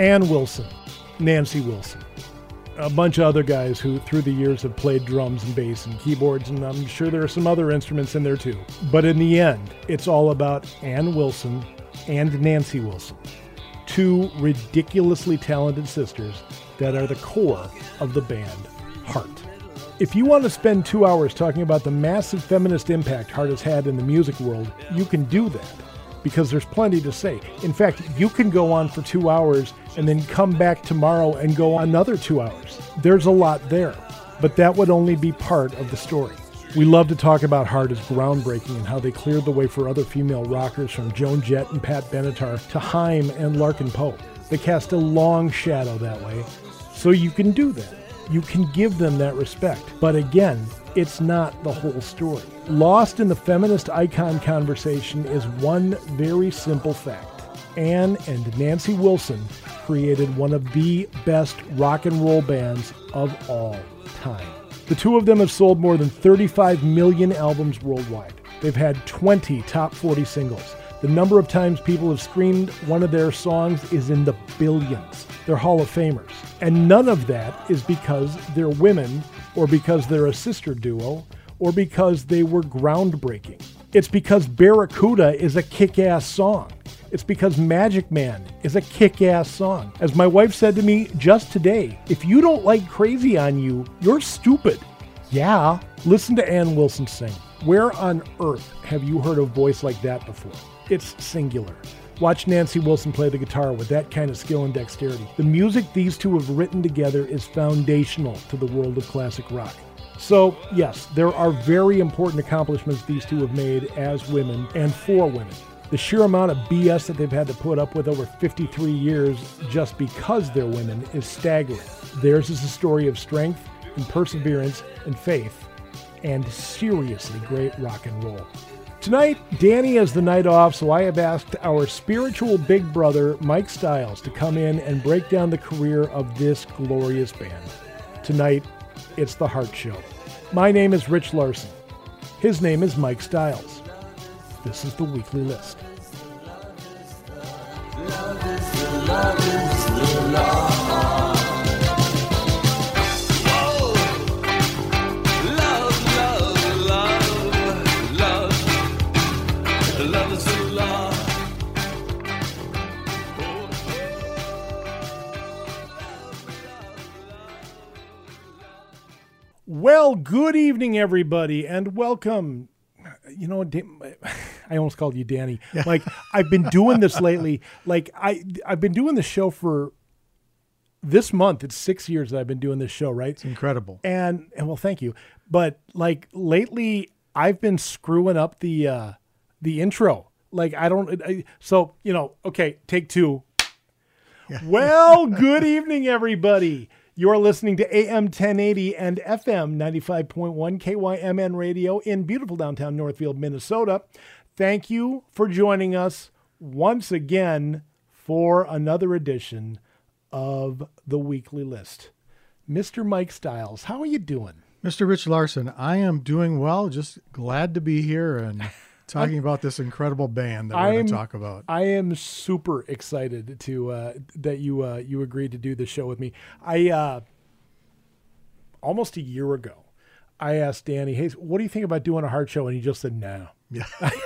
Ann Wilson, Nancy Wilson, a bunch of other guys who through the years have played drums and bass and keyboards, and I'm sure there are some other instruments in there too. But in the end, it's all about Ann Wilson and Nancy Wilson, two ridiculously talented sisters that are the core of the band Heart. If you want to spend 2 hours talking about the massive feminist impact Heart has had in the music world, you can do that, because there's plenty to say. In fact, you can go on for 2 hours and then come back tomorrow and go another 2 hours. There's a lot there, but that would only be part of the story. We love to talk about Heart as groundbreaking and how they cleared the way for other female rockers from Joan Jett and Pat Benatar to Haim and Larkin Poe. They cast a long shadow that way, so you can do that. You can give them that respect. But again, it's not the whole story. Lost in the feminist icon conversation is one very simple fact. Ann and Nancy Wilson created one of the best rock and roll bands of all time. The two of them have sold more than 35 million albums worldwide. They've had 20 top 40 singles. The number of times people have streamed one of their songs is in the billions. They're Hall of Famers. And none of that is because they're women, or because they're a sister duo, or because they were groundbreaking. It's because Barracuda is a kick-ass song. It's because Magic Man is a kick-ass song. As my wife said to me just today, if you don't like Crazy on You, you're stupid. Yeah, listen to Ann Wilson sing. Where on earth have you heard a voice like that before? It's singular. Watch Nancy Wilson play the guitar with that kind of skill and dexterity. The music these two have written together is foundational to the world of classic rock. So, yes, there are very important accomplishments these two have made as women and for women. The sheer amount of BS that they've had to put up with over 53 years just because they're women is staggering. Theirs is a story of strength and perseverance and faith and seriously great rock and roll. Tonight, Danny has the night off, so I have asked our spiritual big brother, Mike Stiles, to come in and break down the career of this glorious band. Tonight, it's The Heart Show. My name is Rich Larson. His name is Mike Stiles. This is the Weekly List. Love is the law. Well, good evening, everybody, and welcome. You know, I almost called you Danny. Yeah. Like, I've been doing this lately. Like, I've been doing the show for this month. It's 6 years that I've been doing this show, right? It's incredible. And well, thank you. But like lately, I've been screwing up the intro. Like, so, you know, okay, take two. Yeah. Well, good evening, everybody. You're listening to AM 1080 and FM 95.1 KYMN radio in beautiful downtown Northfield, Minnesota. Thank you for joining us once again for another edition of the Weekly List. Mr. Mike Stiles, how are you doing? Mr. Rich Larson, I am doing well. Just glad to be here and talking about this incredible band that we're going to talk about. I am super excited to that you agreed to do the show with me. Almost a year ago, I asked Danny, "Hey, what do you think about doing a Heart show?" And he just said, "No." Yeah.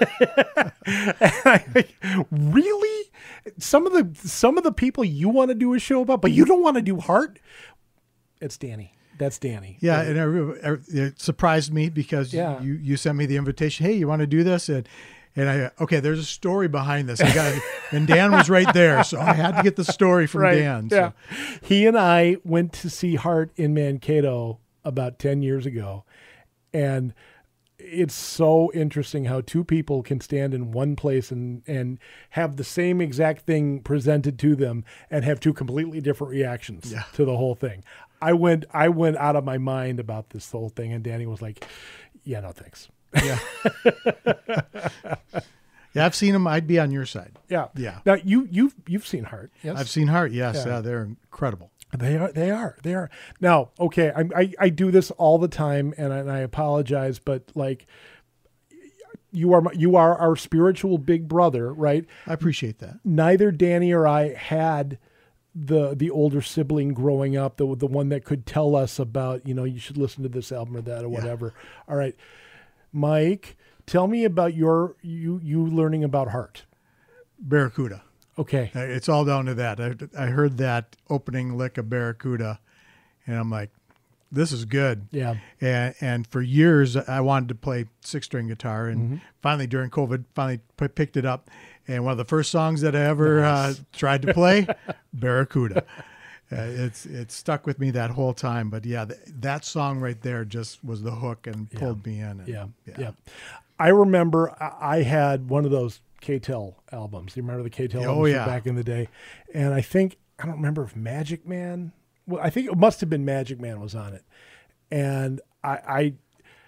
Really? Some of the people you want to do a show about, but you don't want to do Heart? It's Danny. That's Danny. Yeah, and it surprised me because you sent me the invitation. Hey, you want to do this? And there's a story behind this. And Dan was right there, so I had to get the story from Dan. So. Yeah, he and I went to see Heart in Mankato about 10 years ago, and it's so interesting how two people can stand in one place and have the same exact thing presented to them and have two completely different reactions to the whole thing. I went out of my mind about this whole thing, and Danny was like, "Yeah, no thanks." Yeah. Yeah, I've seen them. I'd be on your side. Yeah. Yeah. Now you've seen Heart. Yes. I've seen Heart. Yes. Yeah, they're incredible. They are. Now, okay, I do this all the time, and I apologize, but like, you are our spiritual big brother, right? I appreciate that. Neither Danny or I had the older sibling growing up, the one that could tell us about, you should listen to this album or that or whatever. All right, Mike, tell me about you learning about Heart. Barracuda. Okay. It's all down to that. I heard that opening lick of Barracuda, and I'm like, this is good. Yeah. And for years, I wanted to play 6-string guitar, and finally during COVID, picked it up. And one of the first songs that I ever tried to play, Barracuda. It's stuck with me that whole time. But yeah, that song right there just was the hook and pulled me in. And, yeah. I remember I had one of those K-Tel albums. Do you remember the K-Tel albums from back in the day? And I don't remember if Magic Man. Well, I think it must have been Magic Man was on it. And I'm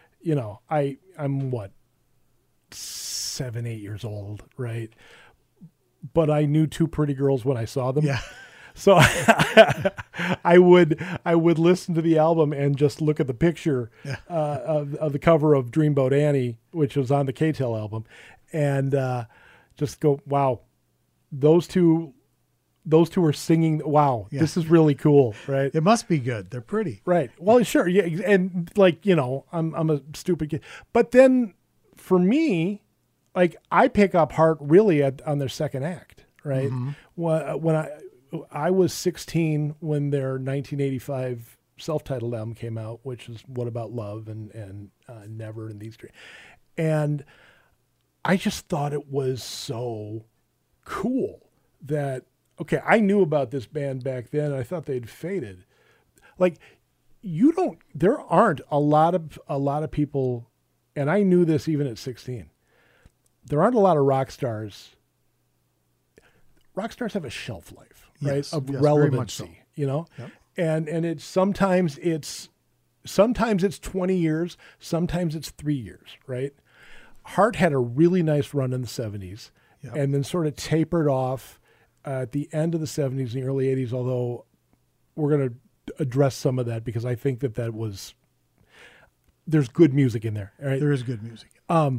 what, 7, 8 years old, right? But I knew Two Pretty Girls when I saw them. Yeah. So I would listen to the album and just look at the picture of the cover of Dreamboat Annie, which was on the K-Tel album, and just go, wow, those two are singing. Wow, this is really cool, right? It must be good. They're pretty, right? Well, sure, yeah, and I'm a stupid kid, but then for me, I pick up Heart really on their second act, right? When I was 16 when their 1985 self-titled album came out, which is What About Love and Never and These Dreams. And I just thought it was so cool that, okay, I knew about this band back then. And I thought they'd faded. There aren't a lot of people, and I knew this even at 16. There aren't a lot of rock stars. Rock stars have a shelf life, right? Yes, of yes, relevancy, Yep. and it's sometimes it's 20 years, sometimes it's 3 years, right? Heart had a really nice run in the 70s, and then sort of tapered off at the end of the 70s and the early 80s. Although we're going to address some of that because I think that there's good music in there. Right? There is good music.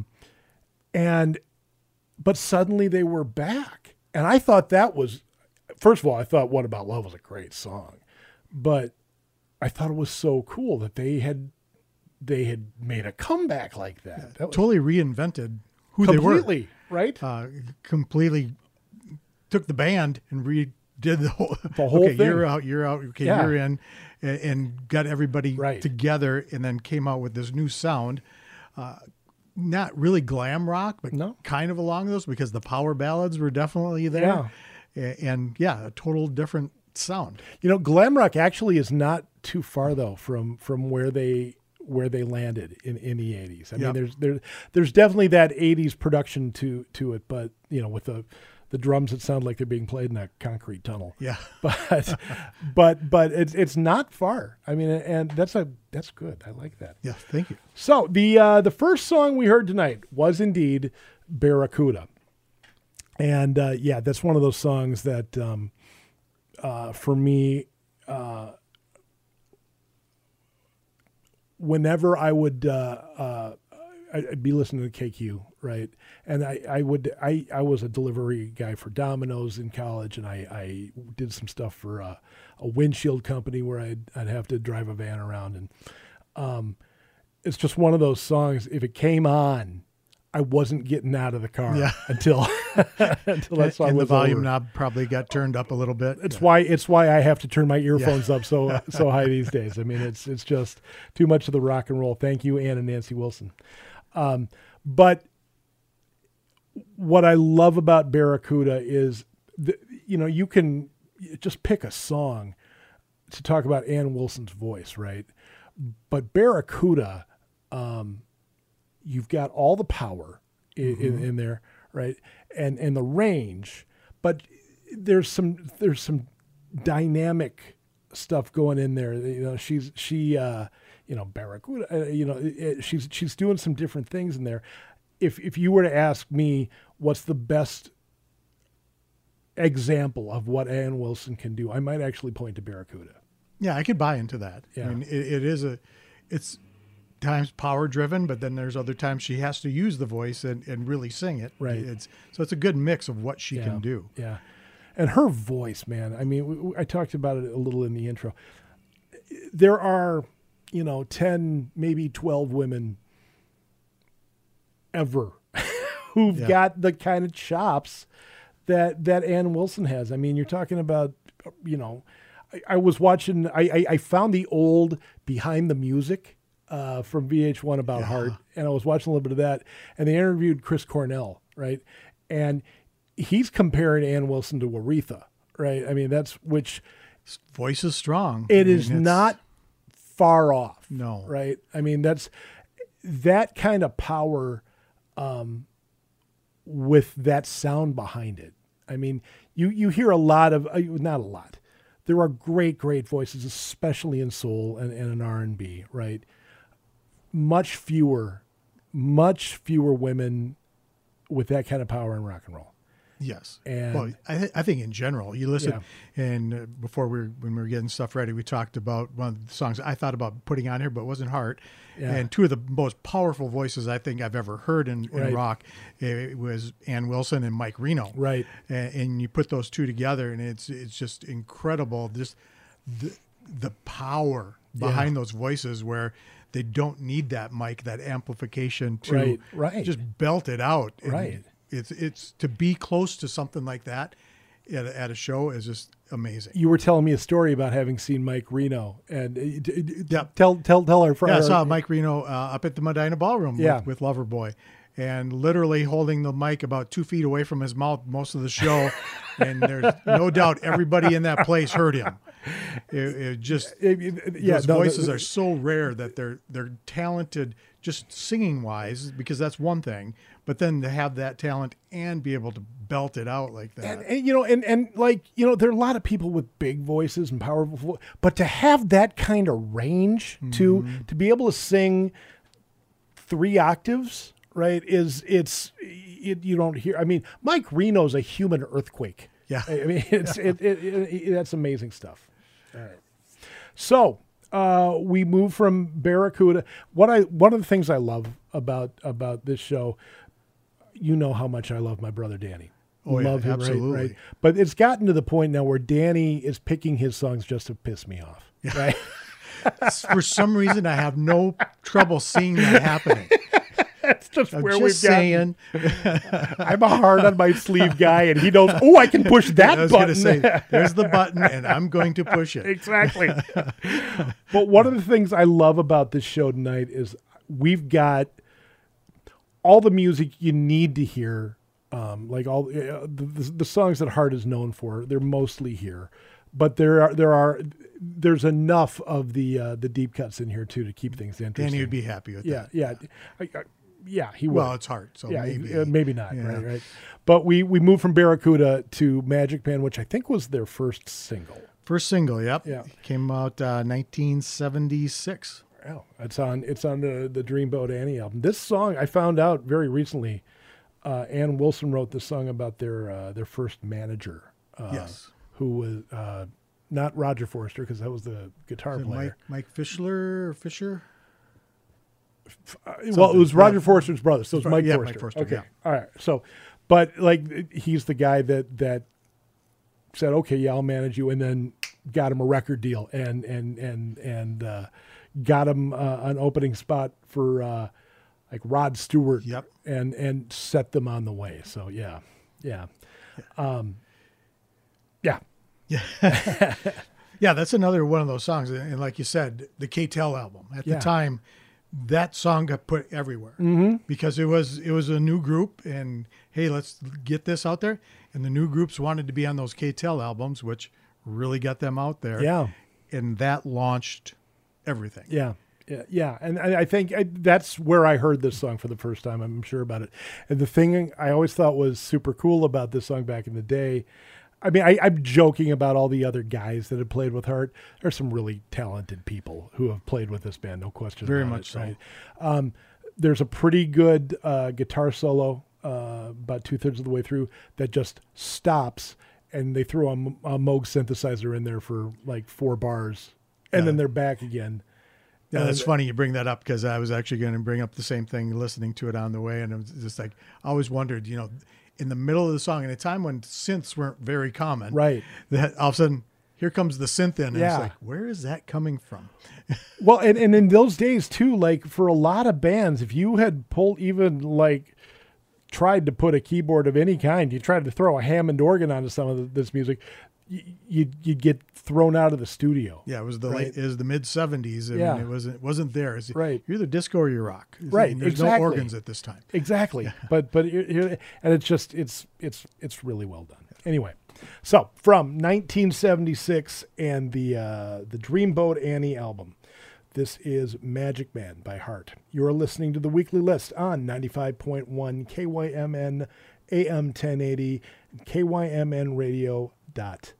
But suddenly they were back. And I thought first of all, I thought What About Love was a great song, but I thought it was so cool that they had made a comeback like that. That was totally reinvented who they were. Completely, right? Completely took the band and redid the whole thing. You're out. Okay, you're in, and got everybody together, and then came out with this new sound. Not really glam rock, but kind of along those because the power ballads were definitely there. And a total different sound. Glam rock actually is not too far though from where they landed in the 80s. I mean, there's definitely that 80s production to it, but with the drums that sound like they're being played in a concrete tunnel. Yeah. But it's not far. I mean, and that's good. I like that. Yeah. Thank you. So the first song we heard tonight was indeed Barracuda. And that's one of those songs that for me, whenever I would I'd be listening to KQ, right? And I was a delivery guy for Domino's in college, and I did some stuff for a windshield company where I'd have to drive a van around, and it's just one of those songs. If it came on, I wasn't getting out of the car until that song and was the volume over. knob probably got turned up a little bit. It's why I have to turn my earphones up so high these days. I mean, it's just too much of the rock and roll. Thank you, Ann and Nancy Wilson. But what I love about Barracuda is, you can just pick a song to talk about Ann Wilson's voice, right? But Barracuda, you've got all the power in there, right? And the range, but there's some dynamic stuff going in there. Barracuda, she's doing some different things in there. If you were to ask me what's the best example of what Ann Wilson can do, I might actually point to Barracuda. Yeah, I could buy into that. Yeah. I mean, it's times power driven, but then there's other times she has to use the voice and really sing it. Right. So it's a good mix of what she can do. Yeah. And her voice, man. I mean, I talked about it a little in the intro. There are, 10, maybe 12 women ever who've got the kind of chops that Ann Wilson has. I mean, you're talking about, I was watching, I found the old Behind the Music from VH1 about Heart, and I was watching a little bit of that, and they interviewed Chris Cornell, right? And he's comparing Ann Wilson to Aretha, right? I mean, which voice is strong. It is not far off. No. Right? I mean, that's that kind of power with that sound behind it. I mean, you hear a lot of, not a lot. There are great voices, especially in soul and in R&B, right? Much fewer women with that kind of power in rock and roll. Yes. And well, I think in general, you listen, and when we were getting stuff ready, we talked about one of the songs I thought about putting on here, but it wasn't Heart. Yeah. And two of the most powerful voices I think I've ever heard in rock, it was Ann Wilson and Mike Reno. Right. And you put those two together, and it's just incredible. Just the power behind those voices, where they don't need that mic, that amplification to just belt it out. And it's to be close to something like that at a show is just amazing. You were telling me a story about having seen Mike Reno, and tell our friend. Yeah, I saw Mike Reno up at the Medina Ballroom with Loverboy, and literally holding the mic about 2 feet away from his mouth most of the show, and there's no doubt everybody in that place heard him. Those voices are so rare that they're talented just singing wise, because that's one thing, but then to have that talent and be able to belt it out like that. And there are a lot of people with big voices and powerful, but to have that kind of range to be able to sing 3 octaves, right, you don't hear. I mean, Mike Reno's a human earthquake. Yeah. I mean, that's amazing stuff. All right. So we move from Barracuda. One of the things I love about this show, you know how much I love my brother Danny. Love him, absolutely. Right? But it's gotten to the point now where Danny is picking his songs just to piss me off. Right? For some reason, I have no trouble seeing that happening. That's just I'm where just we've saying. I'm a hard on my sleeve guy, and he knows, I can push that button. I was going to say, there's the button, and I'm going to push it. Exactly. But one of the things I love about this show tonight is we've got all the music you need to hear, like all the songs that Heart is known for. They're mostly here, but there's enough of the deep cuts in here too to keep things interesting. Danny would be happy with that. Yeah, he would. Well, it's Heart, so maybe not. Yeah. Right. But we moved from Barracuda to Magic Man, which I think was their first single. First single, yep. Yeah. Came out 1976. Wow. It's on the Dreamboat Annie album. This song I found out very recently. Ann Wilson wrote this song about their first manager. Yes. Who was not Roger Forster, because that was the guitar player. Mike Fisher? Well, it was Roger Forster's brother, so it's Mike Forster. Mike Forster. Okay, yeah. All right. So, but like he's the guy that said, "Okay, yeah, I'll manage you," and then got him a record deal and got him an opening spot for like Rod Stewart. Yep. And set them on the way. So yeah. Yeah, that's another one of those songs. And like you said, the K-Tel album at the time, that song got put everywhere because it was a new group, and hey, let's get this out there. And the new groups wanted to be on those K-Tel albums, which really got them out there. Yeah. And that launched everything. Yeah. Yeah. And I think that's where I heard this song for the first time. I'm sure about it. And the thing I always thought was super cool about this song back in the day, I mean, I'm joking about all the other guys that have played with Heart. There's some really talented people who have played with this band, no question Very about much it, so. right? There's a pretty good guitar solo about 2/3 of the way through that just stops, and they throw a Moog synthesizer in there for like 4 bars, and then they're back again. Yeah, that's funny you bring that up, because I was actually going to bring up the same thing listening to it on the way, and it was just like, I always wondered, in the middle of the song, at a time when synths weren't very common. Right. That all of a sudden, here comes the synth in. And Yeah. it's like, where is that coming from? Well, and in those days too, like for a lot of bands, if you had tried to put a keyboard of any kind, you tried to throw a Hammond organ onto some of this music, you'd get thrown out of the studio. Yeah, it was the right? the mid 70s. I Yeah. mean, it wasn't there. It's, Right. You're either disco or you rock. Right, There's exactly. no organs at this time. Exactly. But and it's just it's really well done. Anyway, so from 1976 and the Dreamboat Annie album, this is Magic Man by Heart. You're listening to the Weekly List on 95.1 KYMN AM 1080 KYMNradio.net.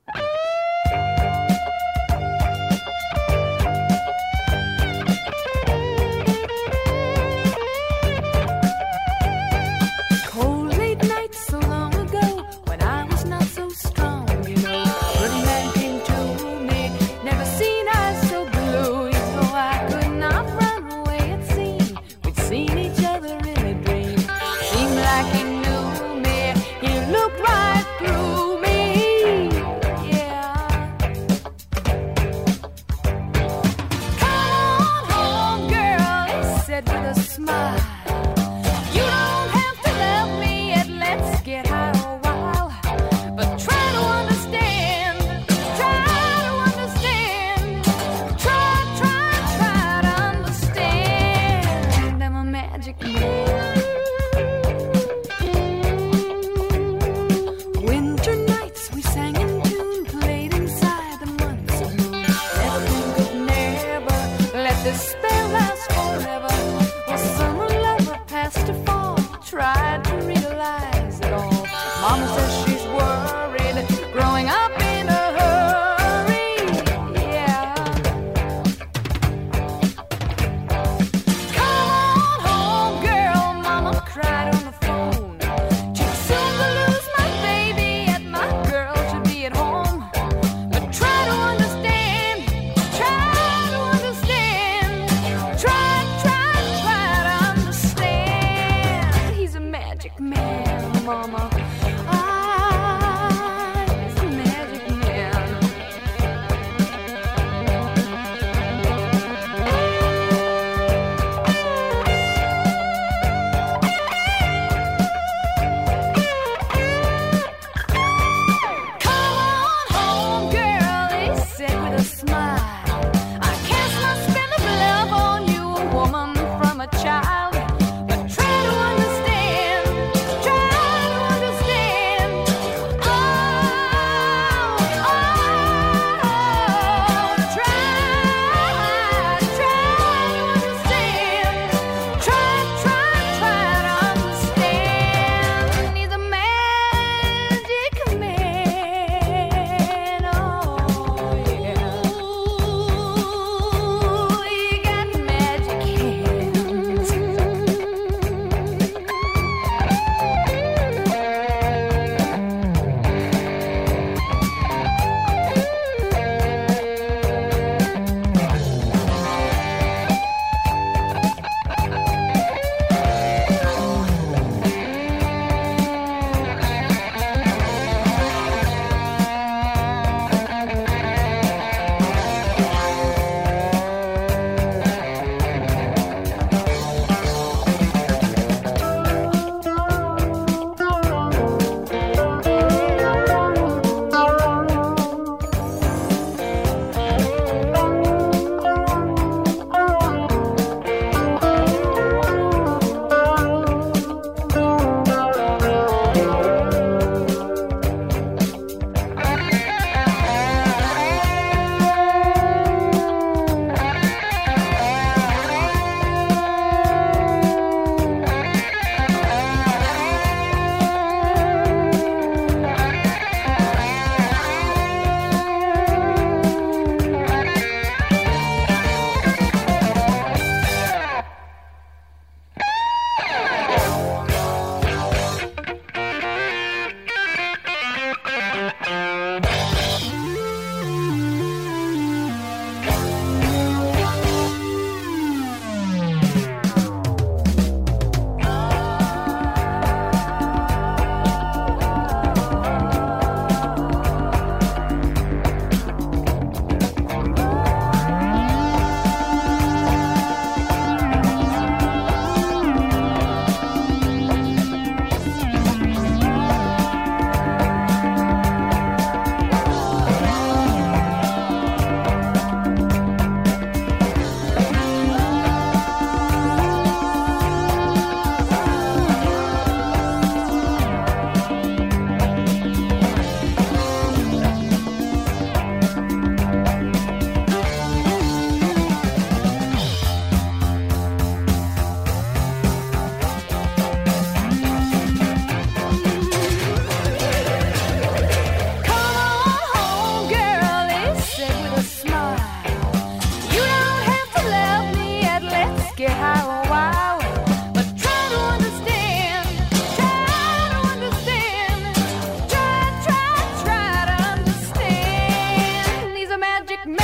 Cold late nights so long ago when I was not so strong, you know. Ferdinand came to me, never seen eyes so blue. You know I could not run away, it seemed. We'd seen each other in a dream. Seemed like he knew me, he looked right through me. Yeah. Come on home, girl, he said with a smile. You don't have to love me yet, let's get high a while. But try to understand, try to understand. Try to understand. I'm a magic man. Winter nights we sang in tune, played inside the months of moon. Everything could never let this spell last forever. Well, summer lover passed to fall, tried to realize it all. Mama says she's worried, growing up in a hurry. Yeah. Come on home, girl, Mama cried on the phone. Too soon to lose my baby, yet my girl should be at home. But try to understand,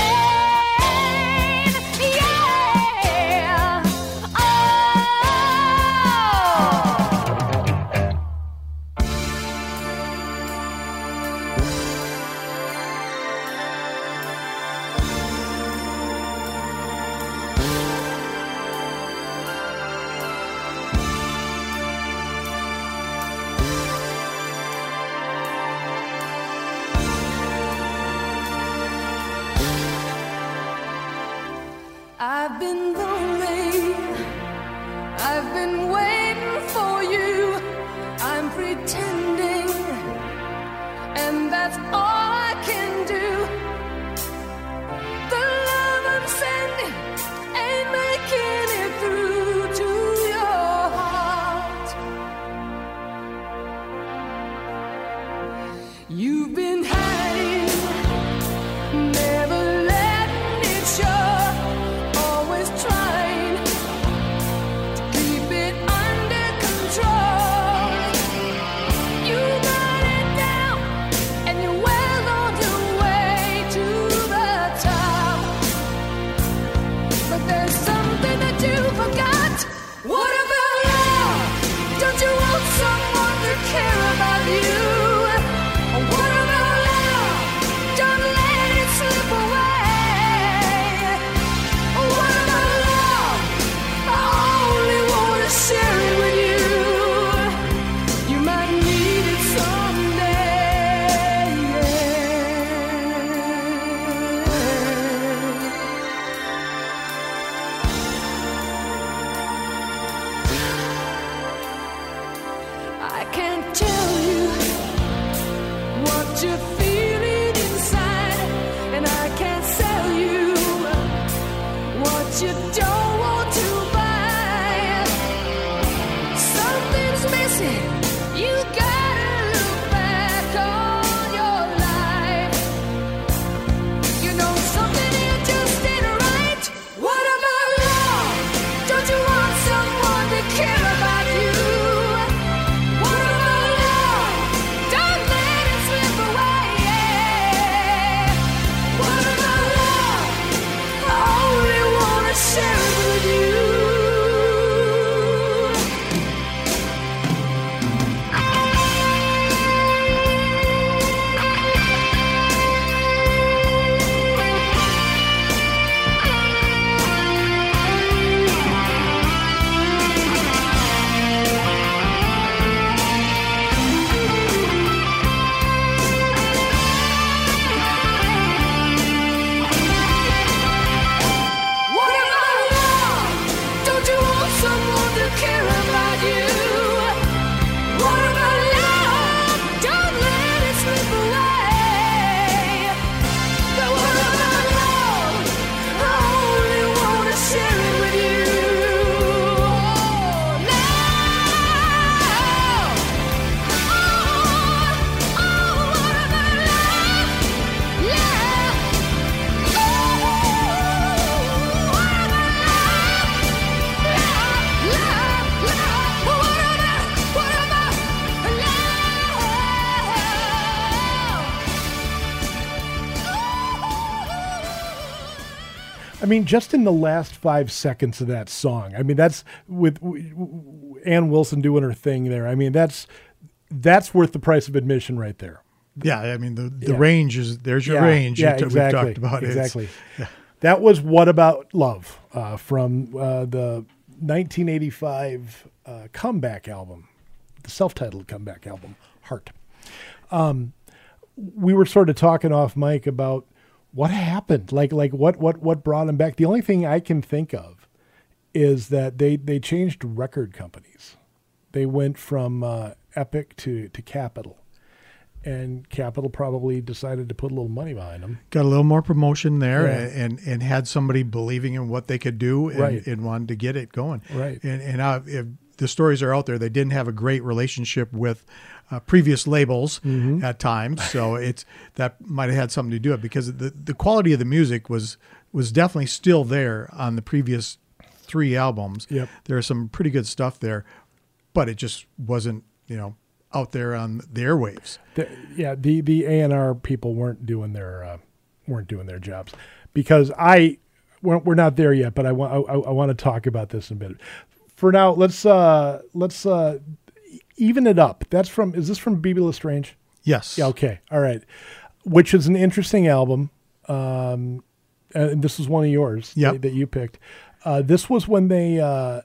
yeah. I've been lonely, I've been waiting for you, I'm pretending, and that's all I can do. The love I'm sending ain't making it through to your heart. You've been hiding, never letting it show. Always trying to keep it under control. You got it down, and you're well on your way to the top. But there's something that you forgot. What about love? Don't you want someone to care about you? What about love? Don't let it slip away. What about love? I only want to share it with you. You might need it someday. I can't tell you what you're feeling inside, and I can't sell you what you don't want to buy. Something's missing. You gotta look back on your life. You know something here just ain't right. What about love? Don't you want someone to care about you? What about love? Don't let it slip away. What about love? I only wanna share it with you. What about love? Don't you want someone to care about you? What about love? Don't let it slip away. But what about love? I only want to share it with you. Love. What about love? Love. I mean, just in the last 5 seconds of that song, I mean, that's with Ann Wilson doing her thing there. I mean, that's worth the price of admission right there. Yeah, I mean the range is there's your range. Yeah, that exactly. We've talked about Exactly. Yeah. That was What About Love from the 1985 comeback album, the self-titled comeback album, Heart. We were sort of talking off mic about what happened, like what brought him back. The only thing I can think of is that they changed record companies. They went from Epic to Capitol. And Capitol probably decided to put a little money behind them. Got a little more promotion there, Yeah. and had somebody believing in what they could do, and, Right. and wanted to get it going. Right. And if the stories are out there, they didn't have a great relationship with previous labels at times, so that might have had something to do with it, because the quality of the music was definitely still there on the previous 3 albums. Yep. There's some pretty good stuff there, but it just wasn't, out there on the airwaves. The A&R people weren't doing their jobs. because we're not there yet, but I want to talk about this in a bit. For now, let's Even It Up. Is this from Be Lestrange? Yes. Yeah. Okay. All right. Which is an interesting album. And this was one of yours that you picked. This was when they,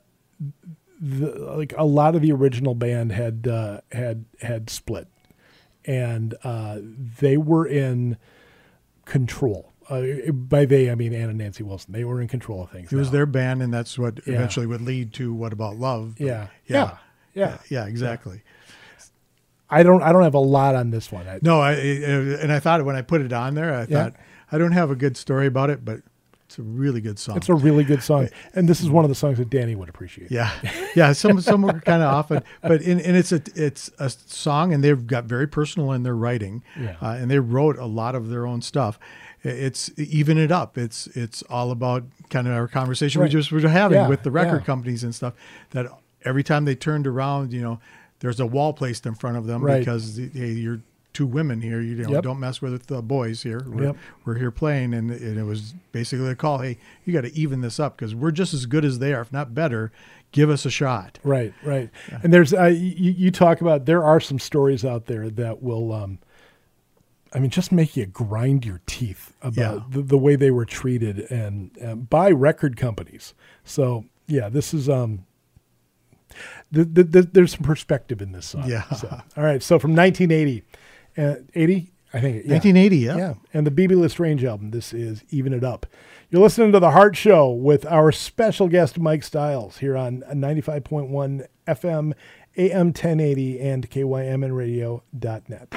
like a lot of the original band had split, and they were in control. By they, I mean Ann and Nancy Wilson. They were in control of things. It was their band, and that's what eventually would lead to What About Love? Yeah, exactly. I don't have a lot on this one. And I thought when I put it on there, I thought I don't have a good story about it, but it's a really good song. It's a really good song, and this is one of the songs that Danny would appreciate. Yeah. Some were kind of off, but it's a song, and they've got very personal in their writing, and they wrote a lot of their own stuff. It's Even It Up. It's all about kind of our conversation we just were having with the record companies and stuff. That every time they turned around, there's a wall placed in front of them because hey, you're two women here. Don't mess with the boys here. We're here playing, and it was basically a call. Hey, you got to even this up because we're just as good as they are, if not better. Give us a shot. Right. Yeah. And there's you talk about there are some stories out there that will. Just make you grind your teeth about the way they were treated and by record companies. So this is there's some perspective in this song. Yeah. So, all right. So from 1980, 80, I think. 1980. Yeah. Yeah. And the Be Lestrange album. This is Even It Up. You're listening to The Heart Show with our special guest Mike Stiles here on 95.1 FM, AM 1080, and KYMNradio.net.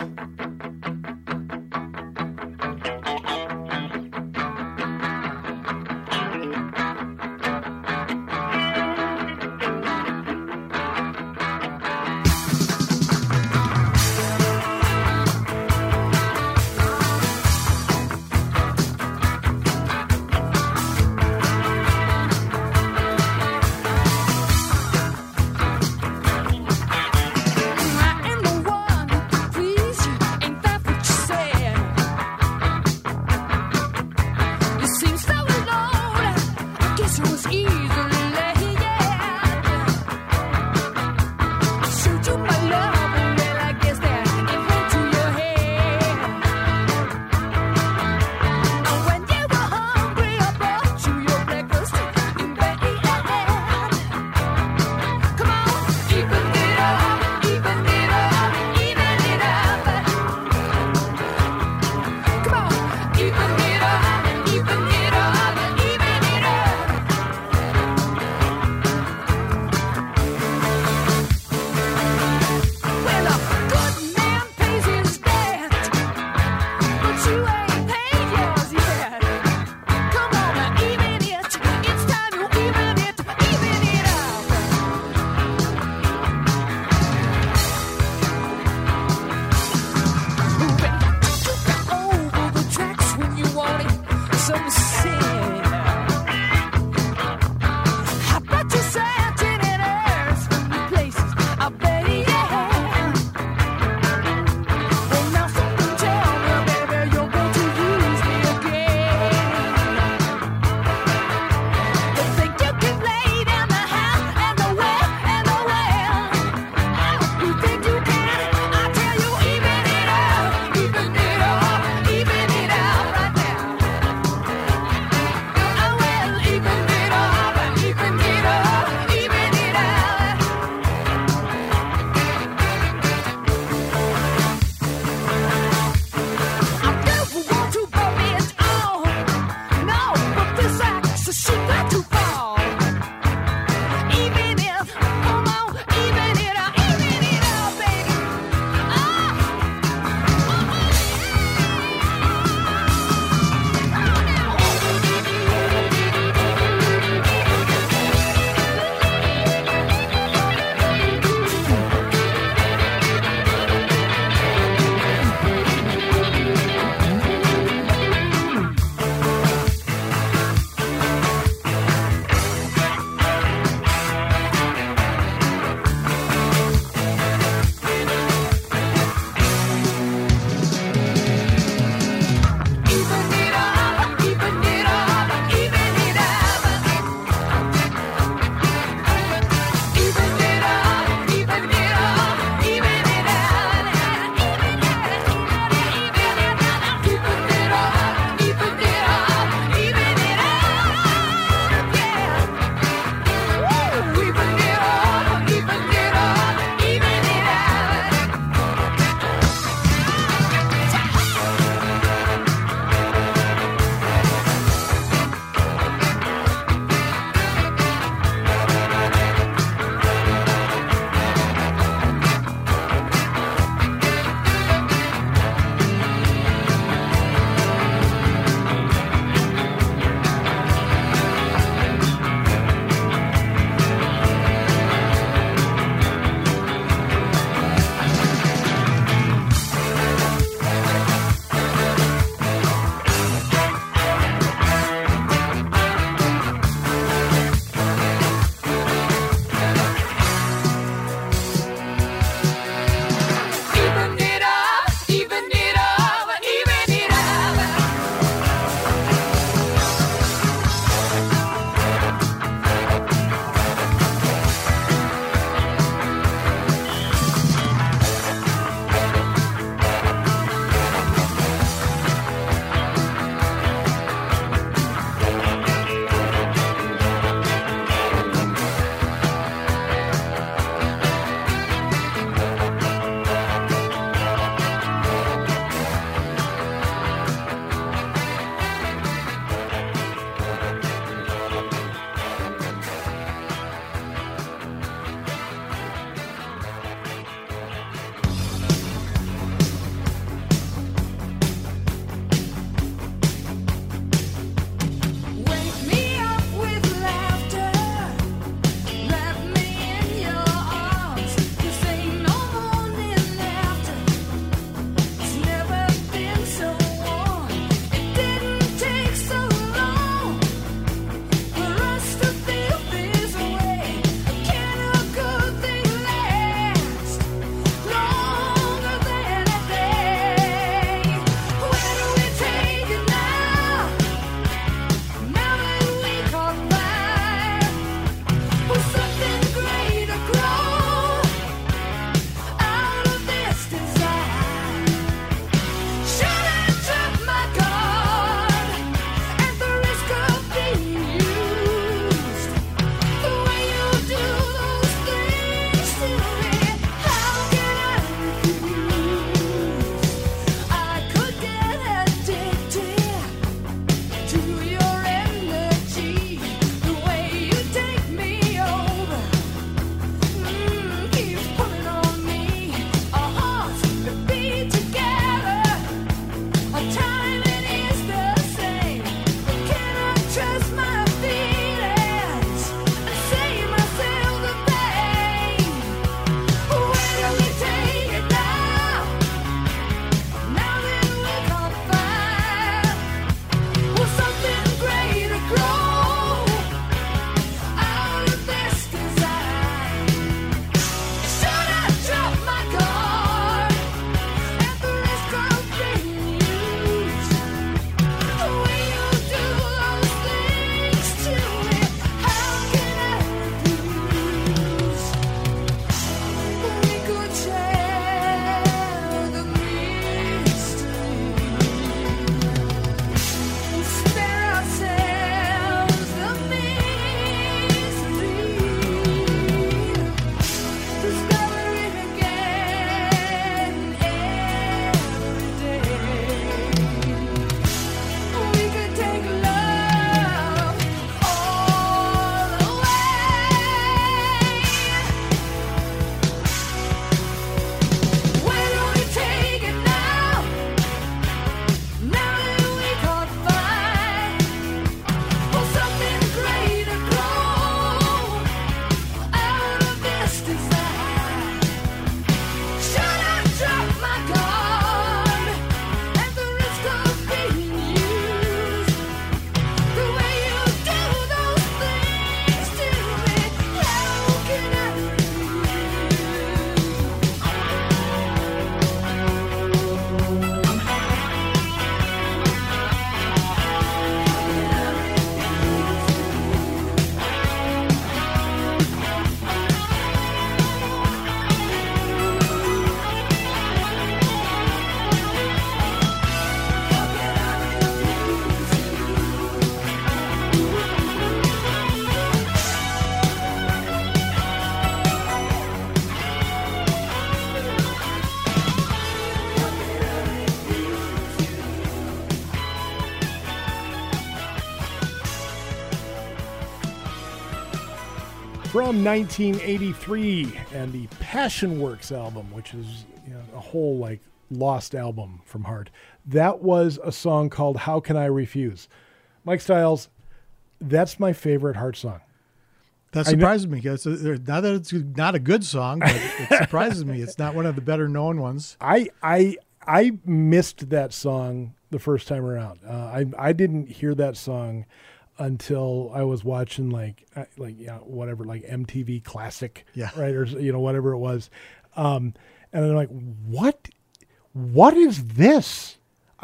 From 1983 and the Passion Works album, which is a whole like lost album from Heart. That was a song called How Can I Refuse? Mike Stiles, that's my favorite Heart song. That surprises me because not that it's not a good song, but it surprises me. It's not one of the better known ones. I missed that song the first time around. I didn't hear that song until I was watching like MTV Classic, right, or whatever it was, and I'm like, what is this?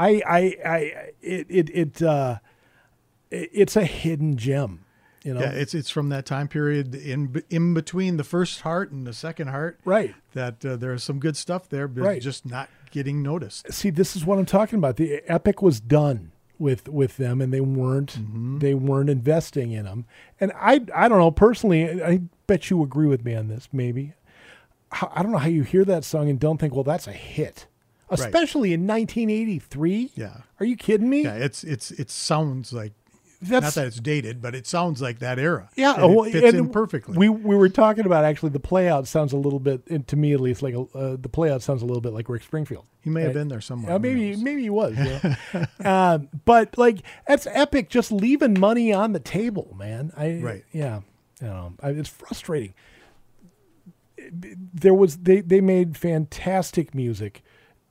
It's a hidden gem. Yeah, it's from that time period in between the first Heart and the second Heart, right? That there's some good stuff there, but it's just not getting noticed. See, this is what I'm talking about. The Epic was done with them, and they weren't investing in them. And I don't know, personally, I bet you agree with me on this. Maybe I don't know how you hear that song and don't think, well, that's a hit, especially in 1983. Yeah, are you kidding me? Yeah, it sounds like. Not that it's dated, but it sounds like that era. Yeah, it fits in perfectly. We were talking about actually the playout sounds a little bit, to me at least, like the playout sounds a little bit like Rick Springfield. He may have been there somewhere. Maybe he was. But like that's Epic, just leaving money on the table, man. Yeah, it's frustrating. They made fantastic music.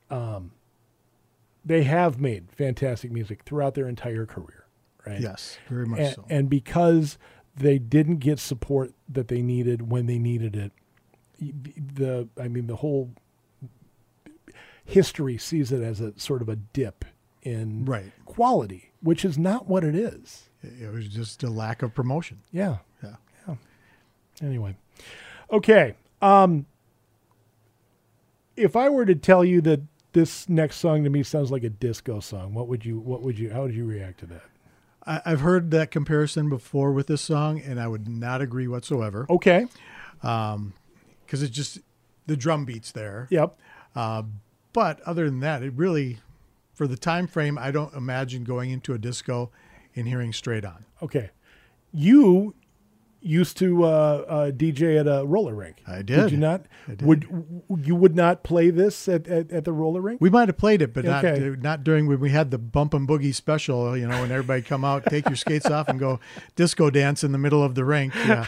They have made fantastic music throughout their entire career. Right? Yes, very much so. And because they didn't get support that they needed when they needed it, the whole history sees it as a sort of a dip in quality, which is not what it is. It was just a lack of promotion. Yeah. Anyway, okay. If I were to tell you that this next song to me sounds like a disco song, how would you react to that? I've heard that comparison before with this song, and I would not agree whatsoever. Okay. Because it's just the drum beats there. Yep. But other than that, it really, for the time frame, I don't imagine going into a disco and hearing Straight On. Okay. You used to DJ at a roller rink. I did. Did you not? I did. You would not play this at the roller rink? We might have played it, but not during when we had the Bump and Boogie special, when everybody come out, take your skates off and go disco dance in the middle of the rink. Yeah.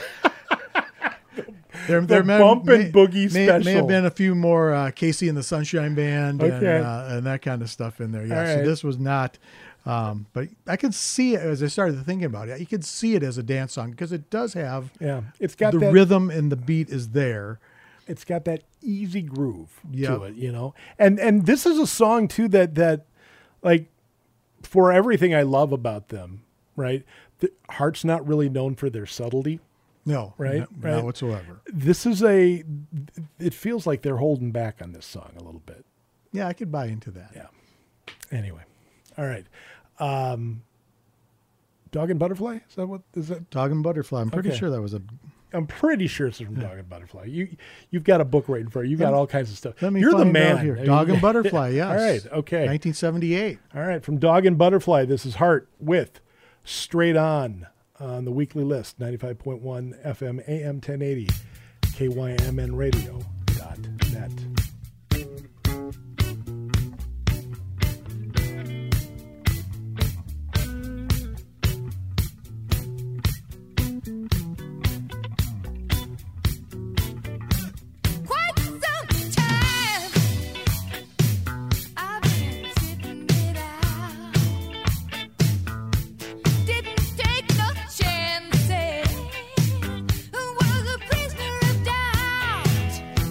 The Bump and Boogie special. May have been a few more Casey and the Sunshine Band and that kind of stuff in there. Yeah. So this was not... but I could see it as I started thinking about it. You could see it as a dance song because it does have it's got the rhythm and the beat is there. It's got that easy groove to it, And this is a song too that like for everything I love about them, right? Heart's not really known for their subtlety. No, right? Not whatsoever. This is it feels like they're holding back on this song a little bit. Yeah, I could buy into that. Yeah. Anyway. All right. Dog and Butterfly? Is that? Dog and Butterfly. I'm pretty sure that was I'm pretty sure it's from Dog and Butterfly. You've got a book right in front of you. You've got all kinds of stuff. You're the man here. Dog and Butterfly, yes. All right, okay. 1978. All right, from Dog and Butterfly, this is Heart with Straight On the weekly list, 95.1 FM AM 1080, KYMNradio.net. Chances, was a prisoner of doubt.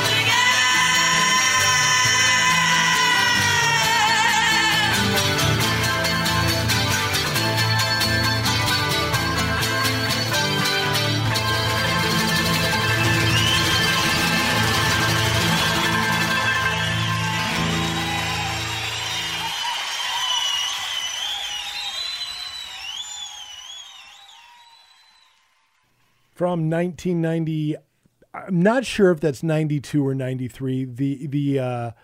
From 1990, I'm not sure if that's 92 or 93. The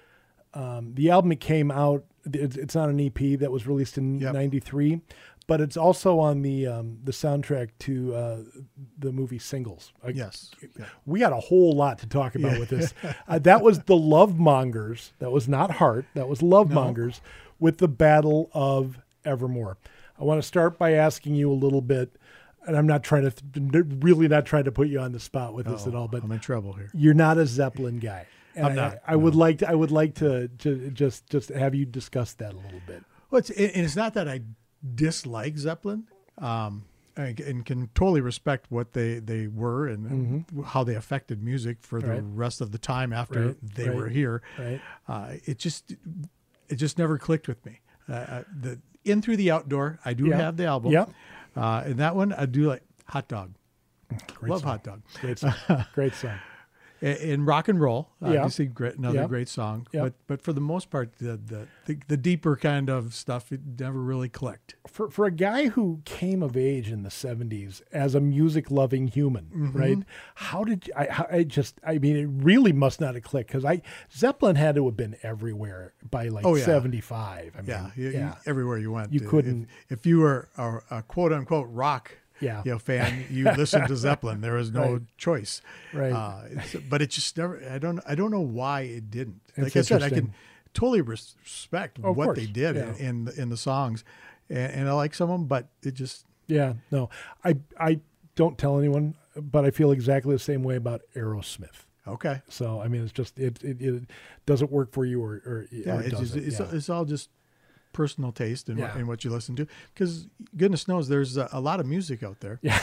album that came out, it's on an EP that was released in 93, but it's also on the soundtrack to the movie Singles. Yes. We got a whole lot to talk about with this. That was the Love Mongers. That was not Heart. That was Love Mongers with the Battle of Evermore. I want to start by asking you a little bit, and I'm not trying to, really not trying to put you on the spot with this at all, but I'm in trouble here. You're not a Zeppelin guy. And I'm not. I would like to just have you discuss that a little bit. Well, it's not that I dislike Zeppelin, and can totally respect what they were and how they affected music for the rest of the time after they were here. Right. It just never clicked with me. The In Through the Outdoor, I do have the album. Yep. And that one I do like. Hot Dog. Love song. Hot Dog. Great song. Great song. In Rock and Roll, Yeah. obviously another great song. But for the most part, the deeper kind of stuff, it never really clicked. For a guy who came of age in the 70s as a music-loving human, right? How did I mean, it really must not have clicked, because Zeppelin had to have been everywhere by 75. I mean, Everywhere you went. You couldn't. If you were a quote-unquote rock fan, you listened to Zeppelin. There was no choice. Right. But it just never, I don't know why it didn't. It's Like I said, I can interesting. totally respect Of what course, they did yeah. in the songs. And I like some of them, but it just, Yeah, no. I don't tell anyone, but I feel exactly the same way about Aerosmith. okay. So, I mean, it's just, it doesn't work for you or Yeah, it doesn't. it's all just personal taste and, Yeah. and what you listen to. Because goodness knows there's a lot of music out there. Yeah.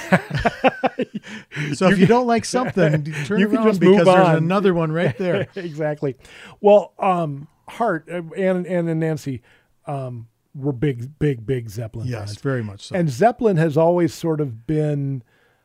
So if you don't like something, turn You can around just move because there's on. another one right there. Exactly. Well, Hart and Nancy were big Zeppelin Yes, fans. very much so. And Zeppelin has always sort of been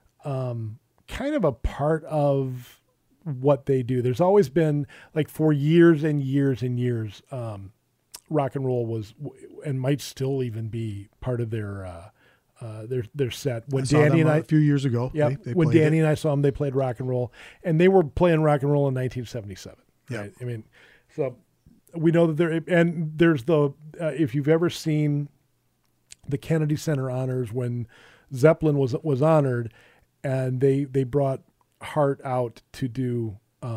kind of a part of what they do. There's always been, like, for years and years and years, rock and roll was and might still even be part of their set. When I saw Danny them and I a few years ago. Yeah, they when played Danny it. and I saw them, they played rock and roll, and they were playing rock and roll in 1977. Yeah. Right? I mean, so we know that there's the if you've ever seen the Kennedy Center honors when Zeppelin was honored, and they brought Hart out to do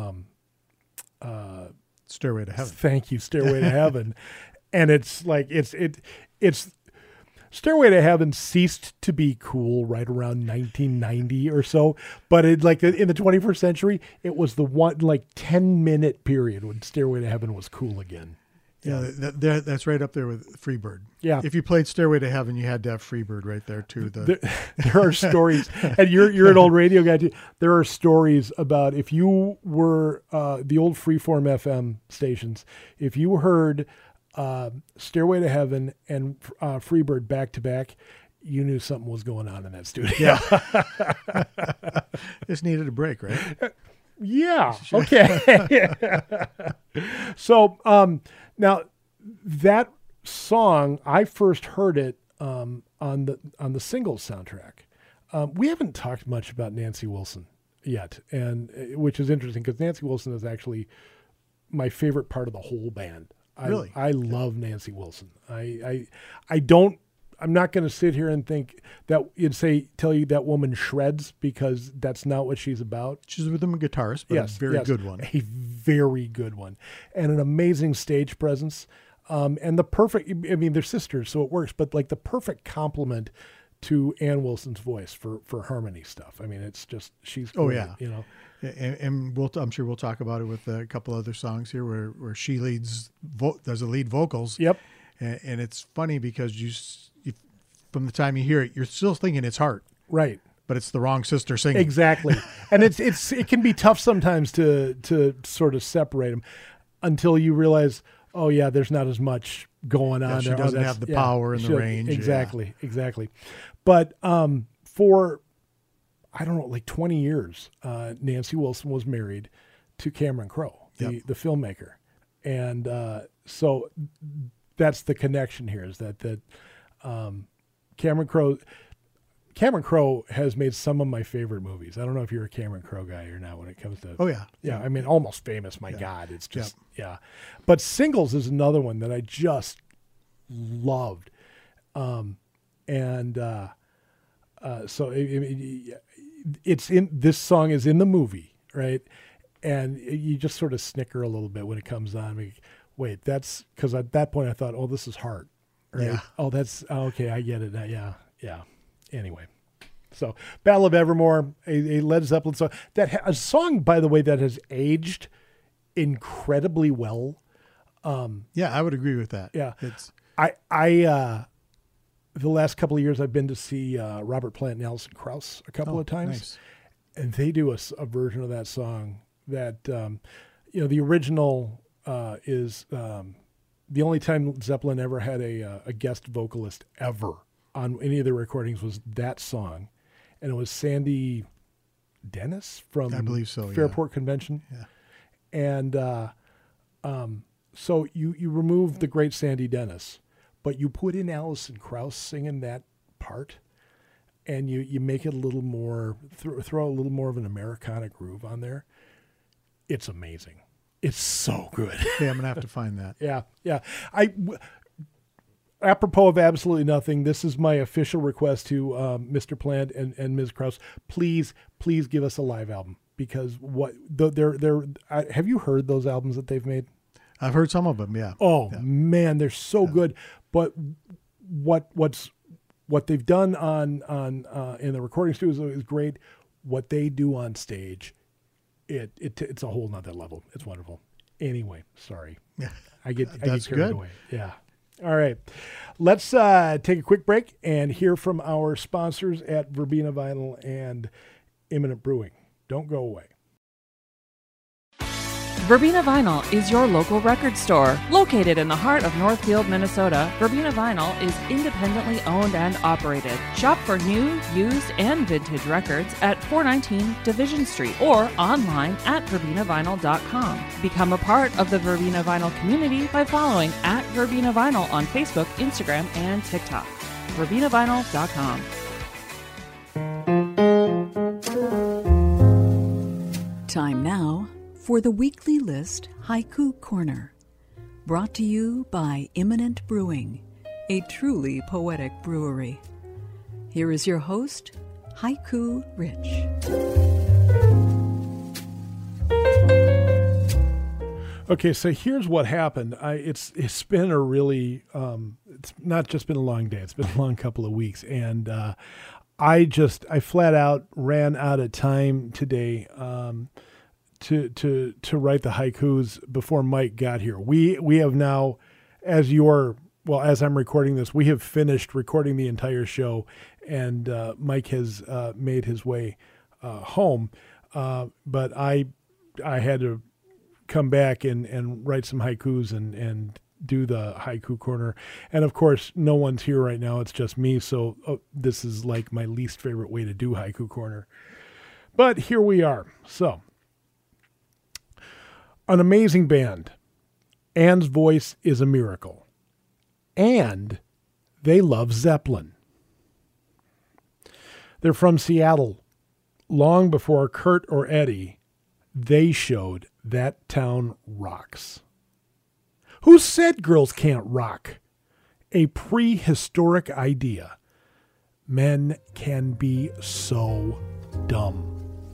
Stairway to Heaven. Thank you, Stairway to Heaven, and it's like it's Stairway to Heaven ceased to be cool right around 1990 or so, but it, like, in the 21st century, it was the 10-minute period when Stairway to Heaven was cool again. Yeah, that's right up there with Freebird. Yeah. If you played Stairway to Heaven, you had to have Freebird right there too. There are stories, and you're an old radio guy too. There are stories about if you were the old Freeform FM stations, if you heard Stairway to Heaven and Freebird back to back, you knew something was going on in that studio. Yeah. Just needed a break, right? Yeah. Okay. So now that song, I first heard it on the Singles soundtrack. We haven't talked much about Nancy Wilson yet, and which is interesting because Nancy Wilson is actually my favorite part of the whole band. Really? I love Nancy Wilson. I'm not going to sit here and think that tell you that woman shreds, because that's not what she's about. She's with them a guitarist, but a very good one. A very good one. And an amazing stage presence. And the perfect, I mean, they're sisters, so it works, but like the perfect complement to Ann Wilson's voice for harmony stuff. I mean, it's just, she's great, Oh, yeah. you know. And I'm sure we'll talk about it with a couple other songs here where she does the lead vocals. Yep. And it's funny because you from the time you hear it, you're still thinking it's Hart, Right. but it's the wrong sister singing. Exactly. And it can be tough sometimes to sort of separate them until you realize, oh yeah, there's not as much going on she there. doesn't have the power and the range. Exactly. Exactly. But for, I don't know, like 20 years, Nancy Wilson was married to Cameron Crowe, the filmmaker. And so that's the connection here, is that Cameron Crowe, Cameron Crowe has made some of my favorite movies. I don't know if you're a Cameron Crowe guy or not when it comes to. Oh yeah. Yeah, I mean, Almost Famous. My God, it's just yeah. But Singles is another one that I just loved, so it's in this song is in the movie, right? And you just sort of snicker a little bit when it comes on. I mean, wait, that's because at that point I thought, oh, this is Heart, right? Yeah. Oh, that's okay. I get it. Yeah. Anyway. So, Battle of Evermore, a Led Zeppelin song. A song, by the way, that has aged incredibly well. Yeah, I would agree with that. Yeah. It's the last couple of years I've been to see Robert Plant and Alison Krauss a couple of times. Nice. And they do a version of that song that, the original is the only time Zeppelin ever had a guest vocalist ever on any of their recordings was that song. And it was Sandy Dennis from I believe so, Fairport Convention. Yeah. And so you remove the great Sandy Dennis, but you put in Alison Krauss singing that part, and you make it a little more, throw a little more of an Americana groove on there. It's amazing. It's so good. Yeah, I'm going to have to find that. Yeah. Apropos of absolutely nothing, this is my official request to Mr. Plant and Ms. Krauss. Please give us a live album, because have you heard those albums that they've made? I've heard some of them, yeah. Oh, yeah. Man, they're so good. But what they've done on in the recording studios is great. What they do on stage, it's a whole nother level. It's wonderful. Anyway, sorry. Yeah. I get carried good. away. Yeah. All right. Let's take a quick break and hear from our sponsors at Verbena Vinyl and Imminent Brewing. Don't go away. Verbena Vinyl is your local record store. Located in the heart of Northfield, Minnesota, Verbena Vinyl is independently owned and operated. Shop for new, used, and vintage records at 419 Division Street or online at verbenavinyl.com. Become a part of the Verbena Vinyl community by following at Verbena Vinyl on Facebook, Instagram, and TikTok. verbenavinyl.com. Time now for the weekly list Haiku Corner, brought to you by Imminent Brewing, a truly poetic brewery. Here is your host, Haiku Rich. Okay, so here's what happened. It's been a really it's not just been a long day. It's been a long couple of weeks, and I flat out ran out of time today. To write the haikus before Mike got here. We have now, as I'm recording this, we have finished recording the entire show, and Mike has made his way home. But I had to come back and write some haikus and do the haiku corner. And of course, no one's here right now. It's just me. So this is like my least favorite way to do haiku corner. But here we are. So, an amazing band. Ann's voice is a miracle. And they love Zeppelin. They're from Seattle. Long before Kurt or Eddie, they showed that town rocks. Who said girls can't rock? A prehistoric idea. Men can be so dumb.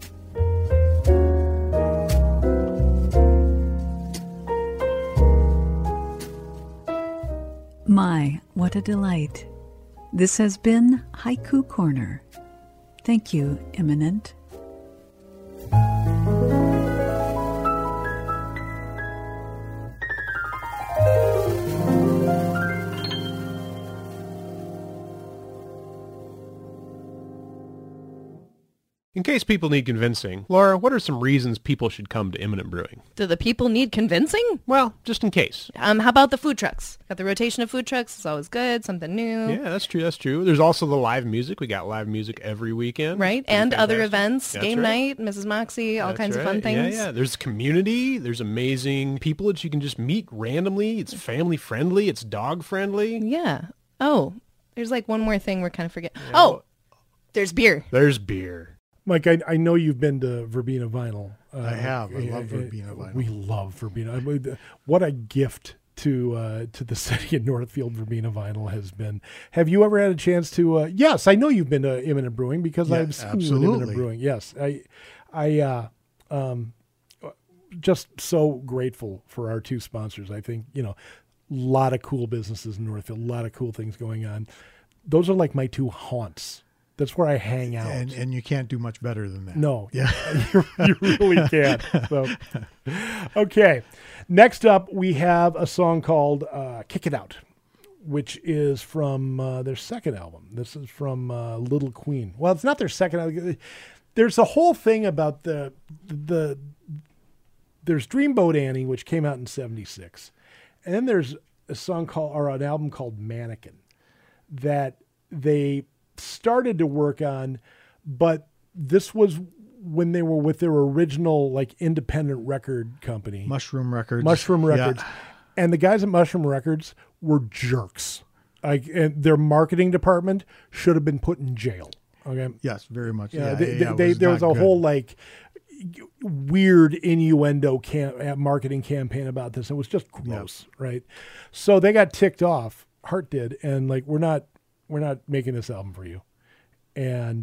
My, what a delight. This has been Haiku Corner. Thank you, Imminent. In case people need convincing, Laura, what are some reasons people should come to Imminent Brewing? Do the people need convincing? Well, just in case. How about the food trucks? Got the rotation of food trucks. It's always good. Something new. Yeah, that's true. There's also the live music. We got live music every weekend. Right, and fantastic. other events. That's Game right. night, Mrs. Moxie, all That's kinds of right. fun things. Yeah. There's community. There's amazing people that you can just meet randomly. It's family friendly. It's dog friendly. Yeah. Oh, there's like one more thing we're kind of forgetting. Yeah, Oh, There's beer. There's beer. Mike, I know you've been to Verbena Vinyl. I have. I love Verbena Vinyl. We love Verbena. I mean, what a gift to the city of Northfield Verbena Vinyl has been. Have you ever had a chance to? Yes, I know you've been to Imminent Brewing because I've seen you at Imminent Brewing. Yes, I just so grateful for our two sponsors. I think, a lot of cool businesses in Northfield, a lot of cool things going on. Those are like my two haunts. That's where I hang out. And you can't do much better than that. No. Yeah. you really can't. So, okay. Next up, we have a song called Kick It Out, which is from their second album. This is from Little Queen. Well, it's not their second album. There's a whole thing about there's Dreamboat Annie, which came out in 1976. And then there's a song or an album called Mannequin that they started to work on, but this was when they were with their original independent record company, Mushroom Records. Yeah. And the guys at Mushroom Records were jerks. And their marketing department should have been put in jail. Okay. Yes, very much. Yeah, there was a whole weird innuendo marketing campaign about this. It was just gross, right? So they got ticked off. Hart did, and we're not making this album for you. And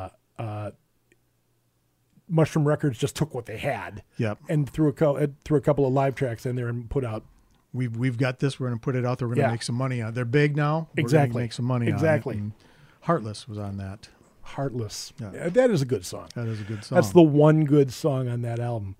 Mushroom Records just took what they had, and threw a couple of live tracks in there and put out. We've got this. We're going to put it out there. We're going to make some money on it. They're big now. Exactly. We're going to make some money exactly. on it. And Heartless was on that. Heartless. Yeah, that is a good song. That is a good song. That's the one good song on that album.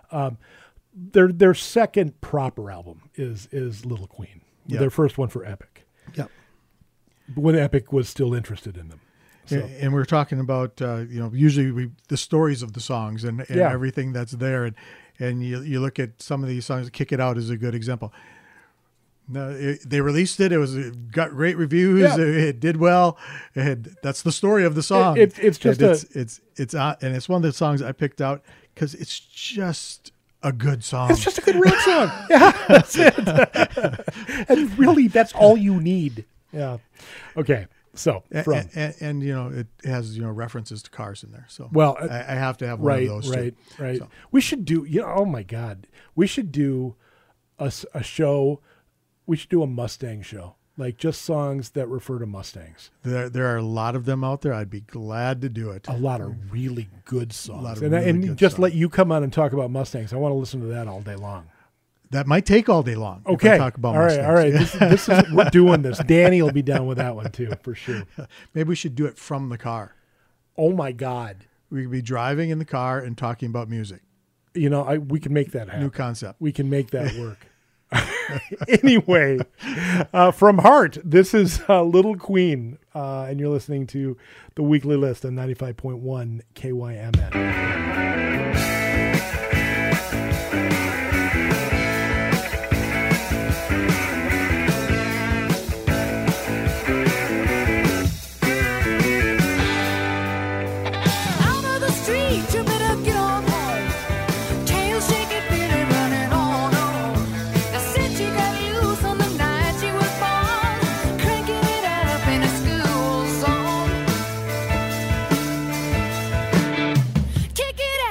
Their second proper album is Little Queen. Yep. Their first one for Epic. Yep. When Epic was still interested in them. So. And we're talking about usually the stories of the songs and everything that's there, and you look at some of these songs. Kick It Out is a good example. No, they released it. It got great reviews. Yeah. It did well. That's the story of the song. It's just and it's one of the songs I picked out because it's just a good song. It's just a good rock song. Yeah, that's it. And really, that's all you need. Yeah. Okay. So and it has references to cars in there. So I have to have one of those too. Right. So. We should do. Oh my God, we should do a show. We should do a Mustang show, just songs that refer to Mustangs. There are a lot of them out there. I'd be glad to do it. A lot of really good songs. A lot of really good just songs. let you come on and talk about Mustangs. I want to listen to that all day long. That might take all day long. Okay. If I talk about Mustangs. All right. This is we're doing this. Danny will be down with that one too, for sure. Maybe we should do it from the car. Oh my God. We could be driving in the car and talking about music. We can make that happen. New concept. We can make that work. Anyway, from Heart, this is Little Queen, and you're listening to the Weekly List on 95.1 KYMN. Kick it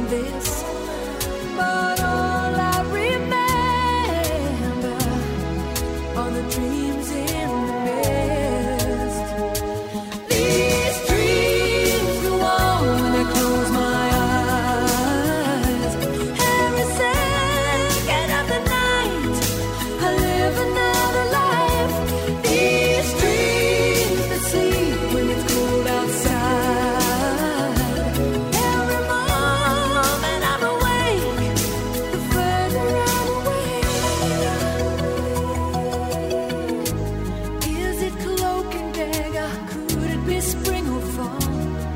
this. But all I remember are the dreams in the mist. These dreams go on when I close my eyes. Every second of the night, I live another life. These dreams that sleep when it's cold outside. Every moment I'm awake, the further I'm away. Is it cloak and dagger? Could it be spring or fall?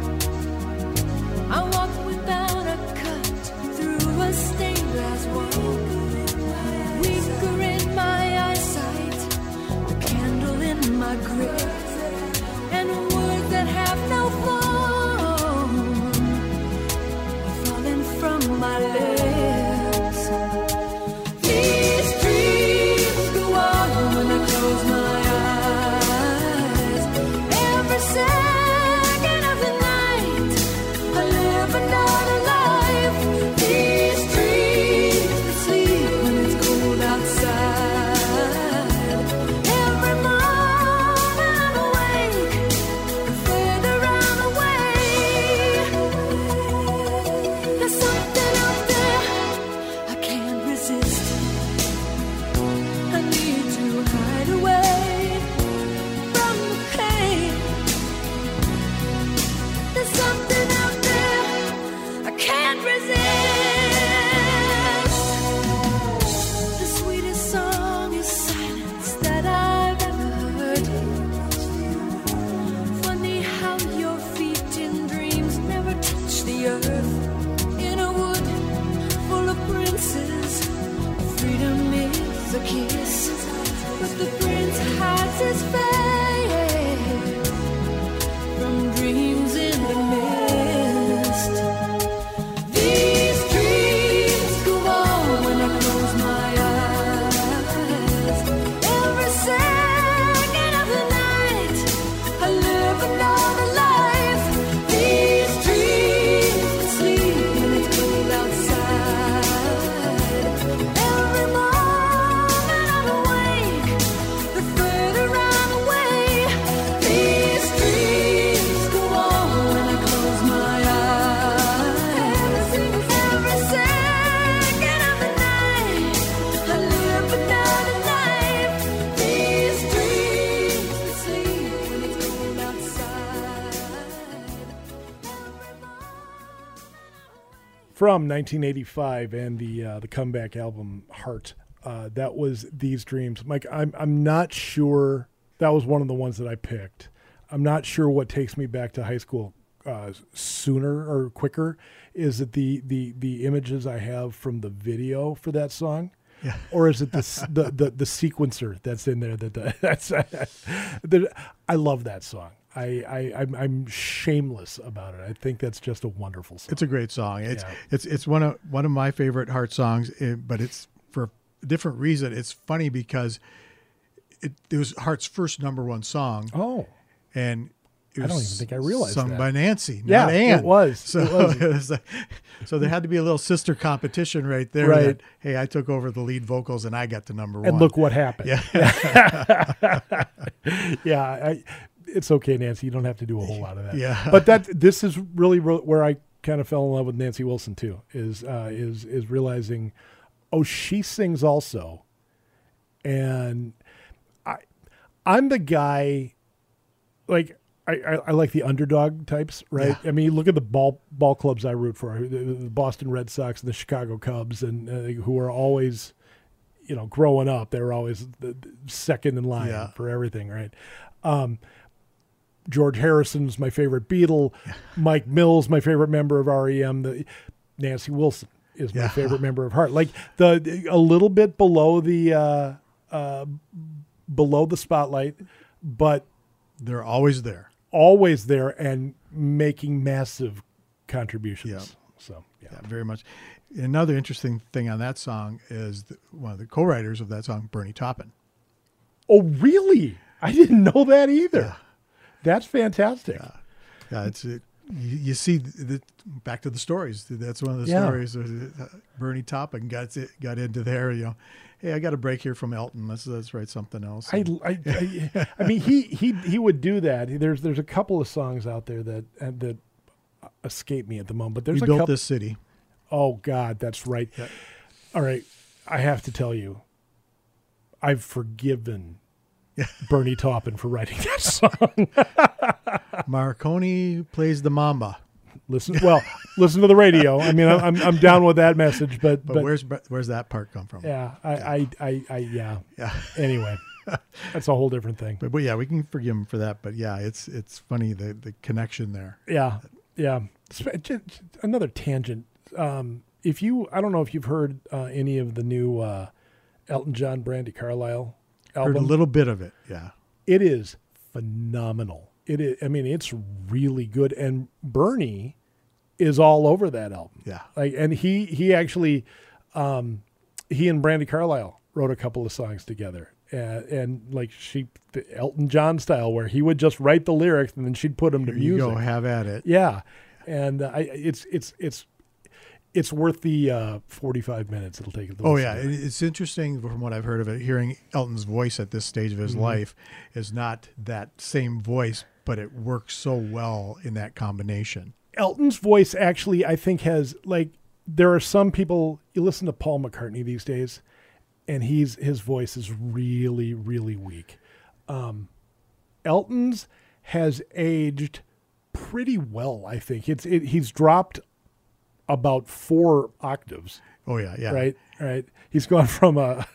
I walk without a cut through a stained glass wall. Weaker in my eyesight, the candle in my grip, and words that have no form are falling from my lips. These dreams go on when I close my eyes. Every second of the night, I live another life. These dreams that sleep when it's cold outside. Every moment I'm awake, the further I'm away. There's something out there I can't resist. I need to hide away from the pain. There's something out there I can't resist. The sweetest song is silence that I've ever heard. Funny how your feet in dreams never touch the earth. In a wood full of princes, freedom is a kiss, but the prince hides his face from dreams in the mist. These dreams go on when I close my eyes. Every second of the night, I live another life. These dreams that sleep when it's cold outside. Every moment I'm awake, the further I'm away. These dreams go on when I close my eyes. Every second of the night, I live another life. These dreams that sleep when it's cold outside. From 1985 and the comeback album Heart. That was These Dreams. Mike, I'm not sure that was one of the ones that I picked. I'm not sure what takes me back to high school sooner or quicker. Is it the images I have from the video for that song? Yeah. Or is it the sequencer that's in there? I love that song. I'm shameless about it. I think that's just a wonderful song. It's a great song. It's one of my favorite Heart songs, but it's for a different reason. It's funny because it was Heart's first #1 song. Oh, and it was I don't even think I realized sung that. by Nancy, Yeah, not Ann. it was. So It was. it was so there had to be a little sister competition right there. Right. That, hey, I took over the lead vocals and I got to #1. And look what happened. Yeah. Yeah, it's okay, Nancy. You don't have to do a whole lot of that. Yeah. But this is really where I kind of fell in love with Nancy Wilson too. Is realizing, oh, she sings also, and I'm the guy, like. I like the underdog types, right? Yeah. I mean, look at the ball clubs I root for, the Boston Red Sox and the Chicago Cubs, and who are always, growing up, they were always the second in line for everything, right? George Harrison's my favorite Beatle. Yeah. Mike Mills, my favorite member of REM. Nancy Wilson is my favorite member of Heart. Like a little bit below the spotlight, but they're always there. Always there and making massive contributions. Yeah. So, yeah, very much. Another interesting thing on that song is one of the co-writers of that song, Bernie Taupin. Oh, really? I didn't know that either. Yeah. That's fantastic. Yeah, you see back to the stories. That's one of the stories. Bernie Taupin got into there. Hey, I got a break here from Elton. Let's write something else. I mean, he would do that. There's a couple of songs out there that escape me at the moment. But there's We built this city. Oh God, that's right. Yeah. All right, I have to tell you, I've forgiven Bernie Taupin for writing that song. Marconi plays the mamba. Listen to the radio. I mean, I'm down with that message, but where's that part come from? Yeah, yeah. Anyway, that's a whole different thing. But yeah, we can forgive him for that. But yeah, it's funny the connection there. Yeah. Another tangent. I don't know if you've heard any of the new Elton John, Brandy Carlisle album. Heard a little bit of it. Yeah, it is phenomenal. It is. I mean, it's really good, and Bernie is all over that album. Yeah, and he actually, he and Brandy Carlisle wrote a couple of songs together, and the Elton John style, where he would just write the lyrics and then she'd put them to music. You go, have at it. Yeah, and it's worth the 45 minutes it'll take. Oh yeah, it's interesting from what I've heard of it. Hearing Elton's voice at this stage of his life is not that same voice, but it works so well in that combination. Elton's voice actually, I think, has there are some people, you listen to Paul McCartney these days, and his voice is really, really weak. Elton's has aged pretty well, I think. He's dropped about 4 octaves. Oh yeah. Right. He's gone from a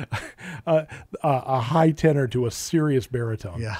high tenor to a serious baritone. Yeah.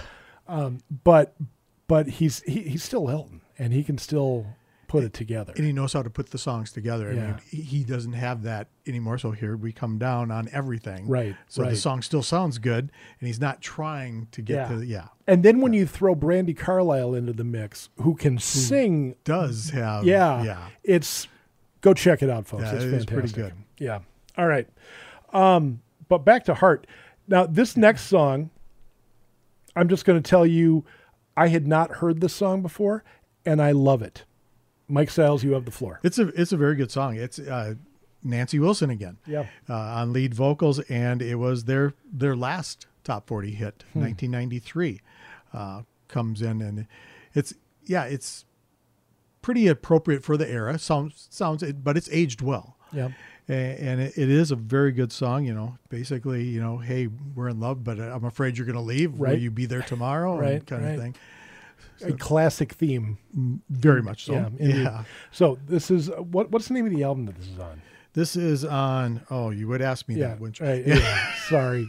But he's still Elton, and he can still put it together. And he knows how to put the songs together. Yeah. I mean, he doesn't have that anymore. So here we come down on everything. Right. So the song still sounds good, and he's not trying to get to And then when you throw Brandy Carlisle into the mix, who can sing, does have it's go check it out, folks. Yeah, it's fantastic. pretty good. Yeah. All right. But back to Heart. Now this next song, I'm just going to tell you, I had not heard this song before, and I love it. Mike Stiles, you have the floor. It's a very good song. It's Nancy Wilson again. Yeah. On lead vocals, and it was their last top 40 hit, 1993. Comes in, and it's pretty appropriate for the era. Sounds, but it's aged well. Yeah. And it is a very good song. Basically, hey, we're in love, but I'm afraid you're going to leave. Right. Will you be there tomorrow? Right. Kind of thing. A classic theme. Very much so. Yeah. So this is what's the name of the album that this is on? This is on. Oh, you would ask me that, wouldn't you? Right, yeah. Sorry.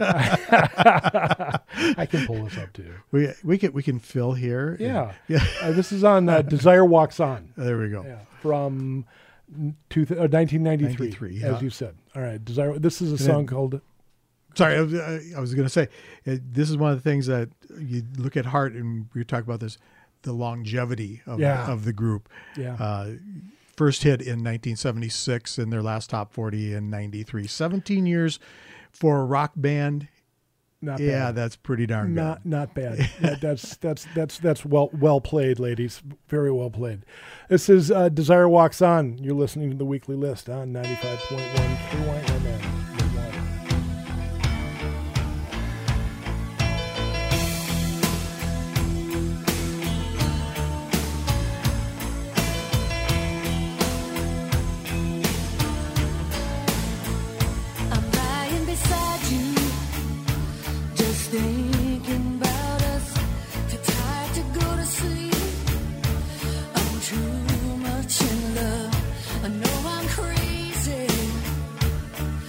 I can pull this up too. We can fill here. Yeah. This is on Desire Walks On. There we go. Yeah. From 1993, yeah. as you said. All right. Desire. This is a song called. Sorry, I was going to say, this is one of the things that you look at Heart, and we talk about this, the longevity of the group. Yeah. First hit in 1976 and their last top 40 in 93. 17 years for a rock band. Not bad. That's pretty darn good. Not bad. That's well played, ladies. Very well played. This is Desire Walks On. You're listening to the Weekly List on 95.1 KYMN. I'm lying beside you, just thinking about us. Too tired to go to sleep. I'm too much in love. I know I'm crazy.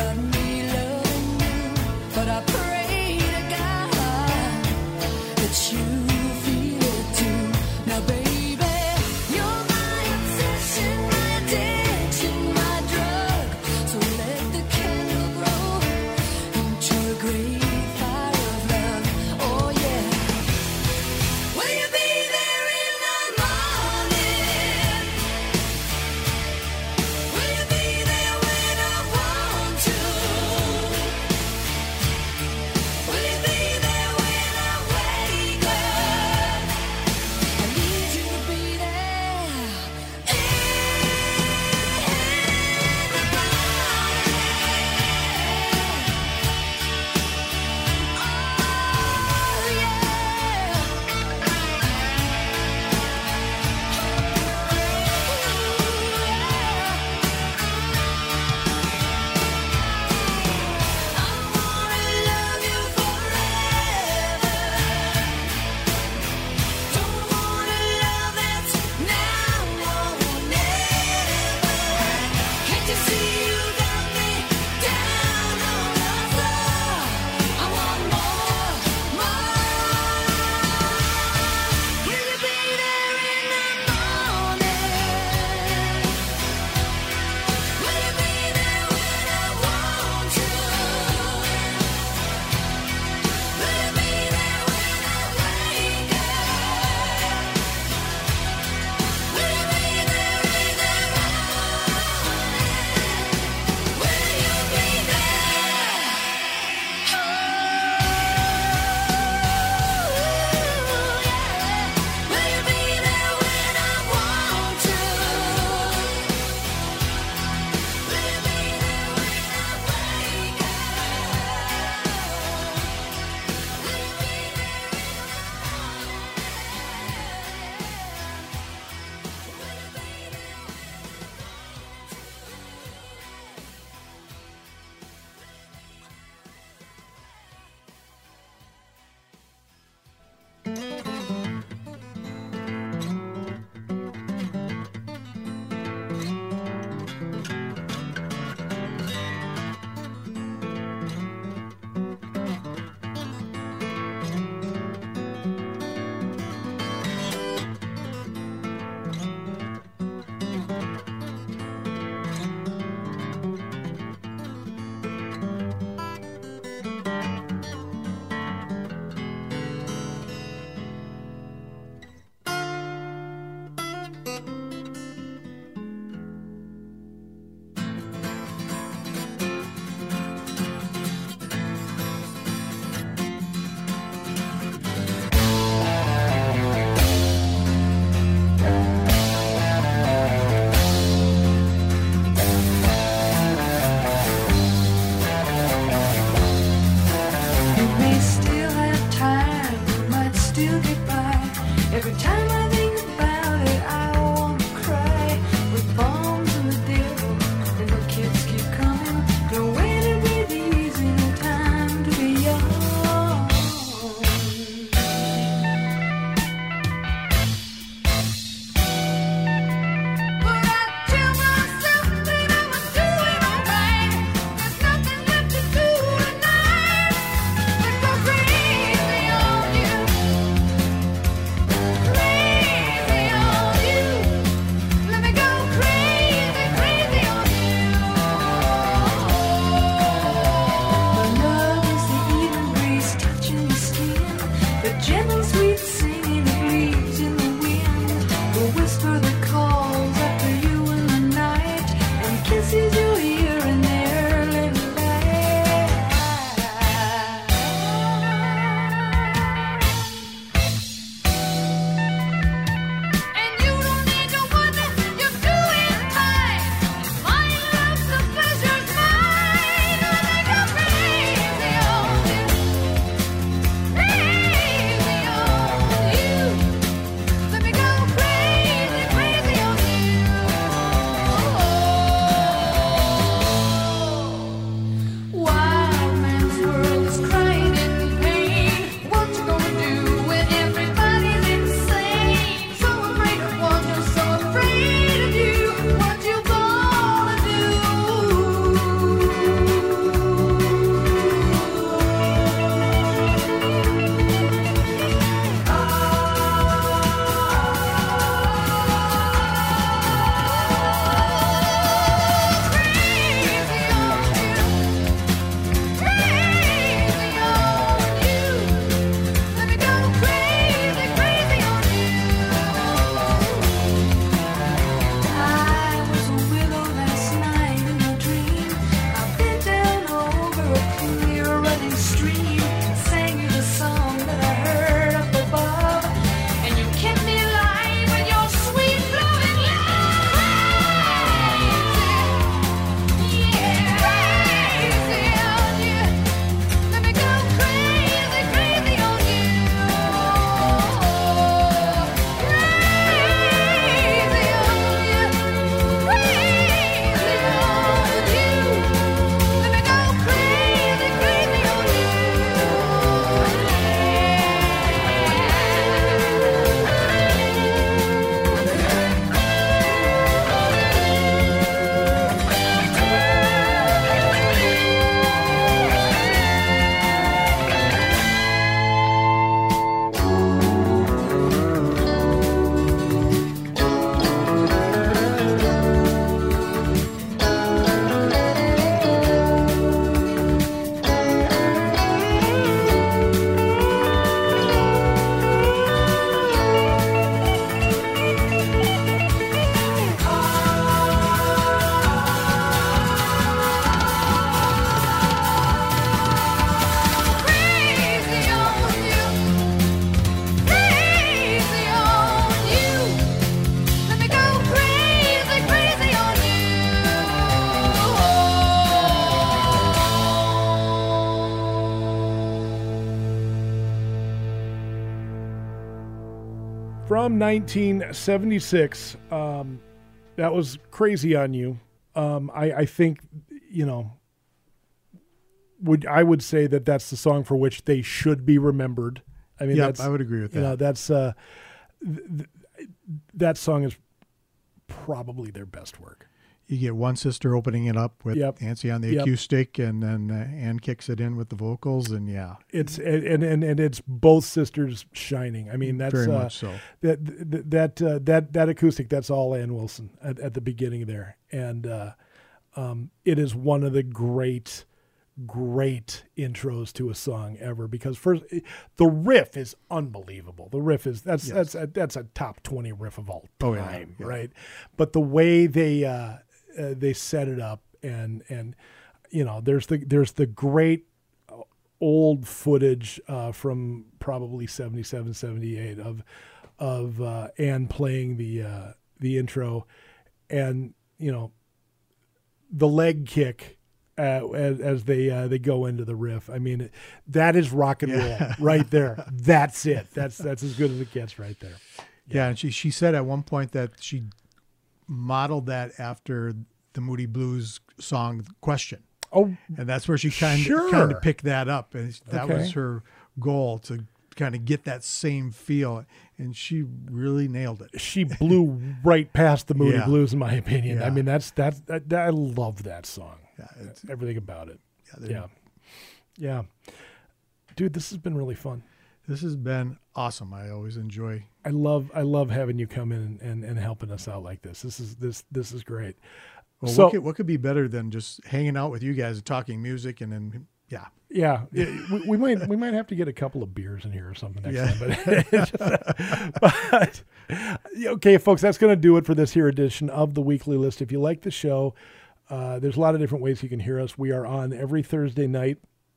about me loving you, but I pray to God that you feel it too. Now, baby, you're my obsession, my addiction, my drug. So let the candle grow into a great fire of love. Oh yeah. Will you be there in the morning? Will you be there when I want to? from 1976. That was Crazy on You. I think, I would say that that's the song for which they should be remembered. I mean, I would agree with that. That's that song is probably their best work. You get one sister opening it up with Nancy on the acoustic, and then Ann kicks it in with the vocals, and it's and it's both sisters shining. I mean, that's very much so. That acoustic, that's all Ann Wilson at the beginning there, and it is one of the great intros to a song ever, because first the riff is unbelievable. The riff is that's a top 20 riff of all time, right? But the way they set it up, and there's the great old footage from probably 77, 78 of Ann playing the intro, and the leg kick as they go into the riff. I mean, that is rock and roll right there. That's it. That's as good as it gets right there. Yeah, and she said at one point that she modeled that after the Moody Blues song Question. Oh, and that's where she kind of picked that up, and that was her goal, to kind of get that same feel, and she really nailed it. She blew right past the Moody Blues, in my opinion. Yeah. I mean, I love that song. Yeah, everything about it. Yeah. Dude, this has been really fun. This has been awesome. I always enjoy. I love having you come in and helping us out like this. This is great. Well, so, what could be better than just hanging out with you guys and talking music, and then we might have to get a couple of beers in here or something next time. But okay, folks, that's going to do it for this here edition of the Weekly List. If you like the show, there's a lot of different ways you can hear us. We are on every Thursday night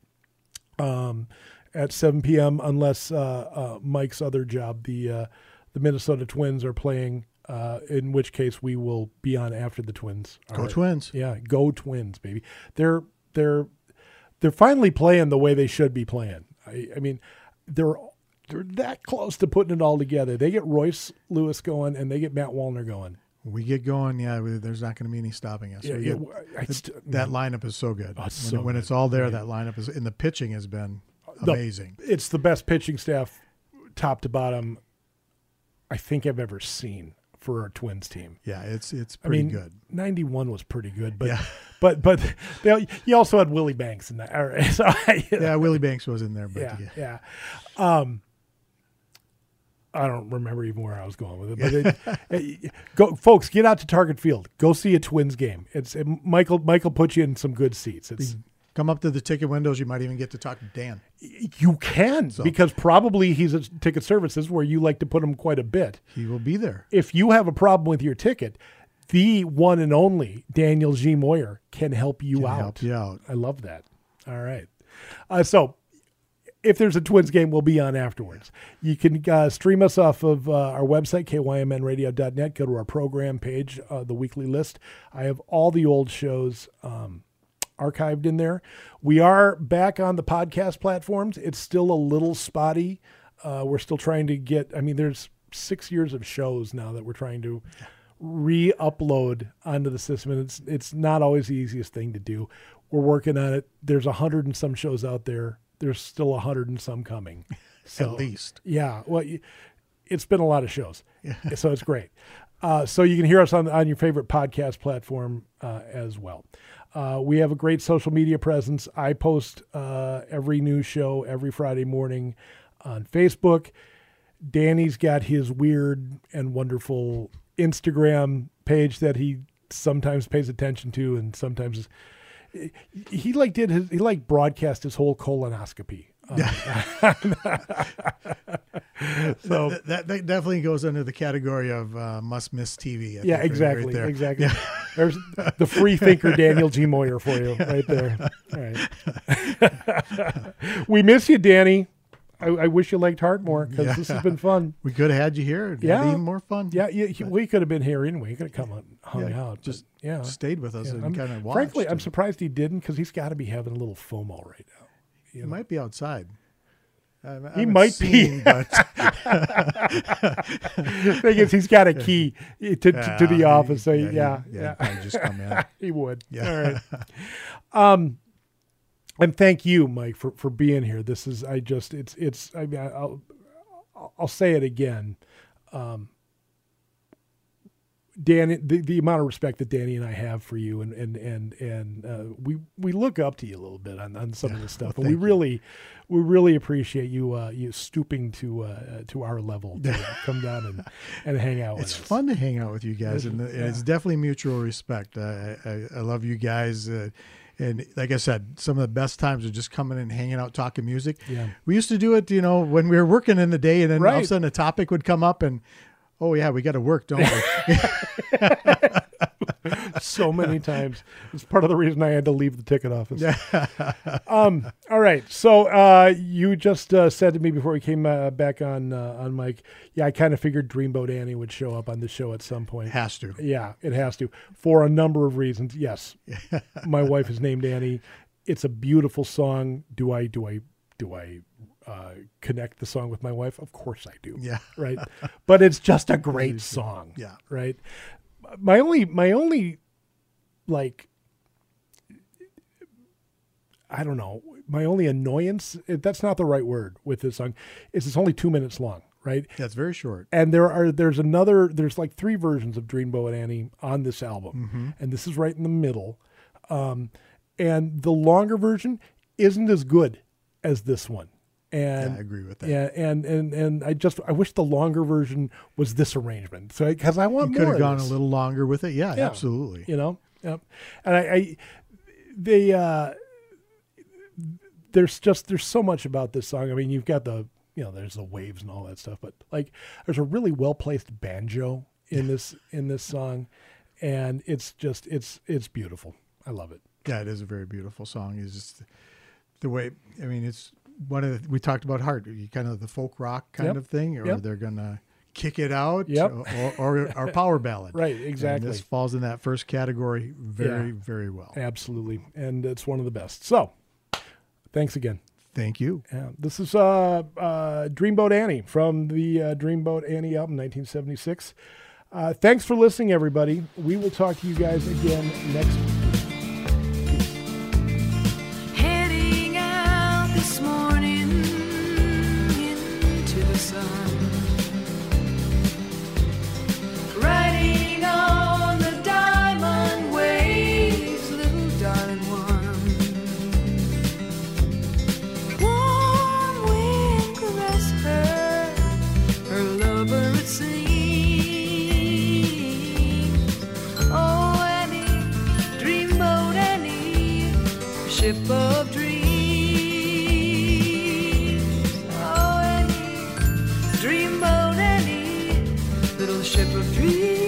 at 7 p.m. unless Mike's other job, the Minnesota Twins, are playing. In which case we will be on after the Twins. Go Twins! Yeah, go Twins, baby. They're finally playing the way they should be playing. I mean, they're that close to putting it all together. They get Royce Lewis going, and they get Matt Wallner going. We get going, there's not going to be any stopping us. That lineup is so good. When it's all there, that lineup is, and the pitching has been amazing. It's the best pitching staff, top to bottom, I think I've ever seen for our Twins team. Yeah, it's pretty good. 91 was pretty good, but you also had Willie Banks in that. So Willie Banks was in there. But yeah. I don't remember even where I was going with it. But go, folks, get out to Target Field. Go see a Twins game. Michael put you in some good seats. Come up to the ticket windows. You might even get to talk to Dan. You can, because probably he's at Ticket Services, where you like to put him quite a bit. He will be there. If you have a problem with your ticket, the one and only Daniel G. Moyer can help you out. I love that. All right. So if there's a Twins game, we'll be on afterwards. You can stream us off of our website, kymnradio.net. Go to our program page, the Weekly List. I have all the old shows archived in there. We are back on the podcast platforms. It's still a little spotty. We're still trying to get, there's 6 years of shows now that we're trying to re-upload onto the system, and it's not always the easiest thing to do. We're working on it. There's 100 and some shows out there. There's still 100 and some coming. So, at least. Yeah. Well, it's been a lot of shows. So it's great. So you can hear us on your favorite podcast platform as well. We have a great social media presence. I post every new show every Friday morning on Facebook. Danny's got his weird and wonderful Instagram page that he sometimes pays attention to, and sometimes he broadcast his whole colonoscopy. So that definitely goes under the category of must miss TV. Exactly. Right there. Exactly. There's the free thinker Daniel G. Moyer for you right there. All right. We miss you, Danny. I wish you liked Heart more, because this has been fun. We could have had you here. It'd had even more fun. Yeah, we could have been here anyway. You could have come and hung out. Just stayed with us and kind of watched. Frankly, I'm surprised he didn't, because he's got to be having a little FOMO right now. He might be outside. I He might seen, be. but Thing is, he's got a key to the office. So he'd yeah. probably just come in. He would. Yeah. All right. And thank you, Mike, for being here. This is, I mean, I'll say it again. Danny, the amount of respect that Danny and I have for you, and we look up to you a little bit on some of this stuff, and we really appreciate you stooping to our level to come down and hang out with us. It's fun to hang out with you guys, and it's definitely mutual respect. I love you guys. And like I said, some of the best times are just coming and hanging out, talking music. Yeah. We used to do it, when we were working in the day, and then all of Right. a sudden a topic would come up, and oh yeah, we got to work, don't we? So many times. It's part of the reason I had to leave the ticket office. All right. So you just said to me before we came back on Mike, I kind of figured Dreamboat Annie would show up on the show at some point. Has to. Yeah, it has to, for a number of reasons. Yes, my wife is named Annie. It's a beautiful song. Do I connect the song with my wife? Of course I do. Yeah. Right. But it's just a great song. Yeah. Right. My only like, I don't know, my only annoyance, that's not the right word with this song, is it's only 2 minutes long. Right. That's very short. And there's like 3 versions of Dreamboat Annie on this album. And this is right in the middle. And the longer version isn't as good as this one. And I agree with that. Yeah, and I wish the longer version was this arrangement. So because I want You more. could have of gone this. a little longer with it. Yeah, absolutely. Yep. And there's so much about this song. I mean, you've got there's the waves and all that stuff, but like there's a really well placed banjo in this song, and it's beautiful. I love it. Yeah, it is a very beautiful song. It's just the way, I mean, it's one of the, we talked about heart, kind of the folk rock kind of thing, or they're going to kick it out or power ballad. Right, exactly. And this falls in that first category very, very well. Absolutely. And it's one of the best. So thanks again. Thank you. This is Dreamboat Annie from the Dreamboat Annie album, 1976. Thanks for listening, everybody. We will talk to you guys again next week. Heading out this morning into the sun, riding on the diamond waves, little darling one. Warm wind caress her lover it seems. Oh, Annie, Dreamboat Annie, ship of dreams. Oh, Annie, Dreamboat Annie, little ship of dreams.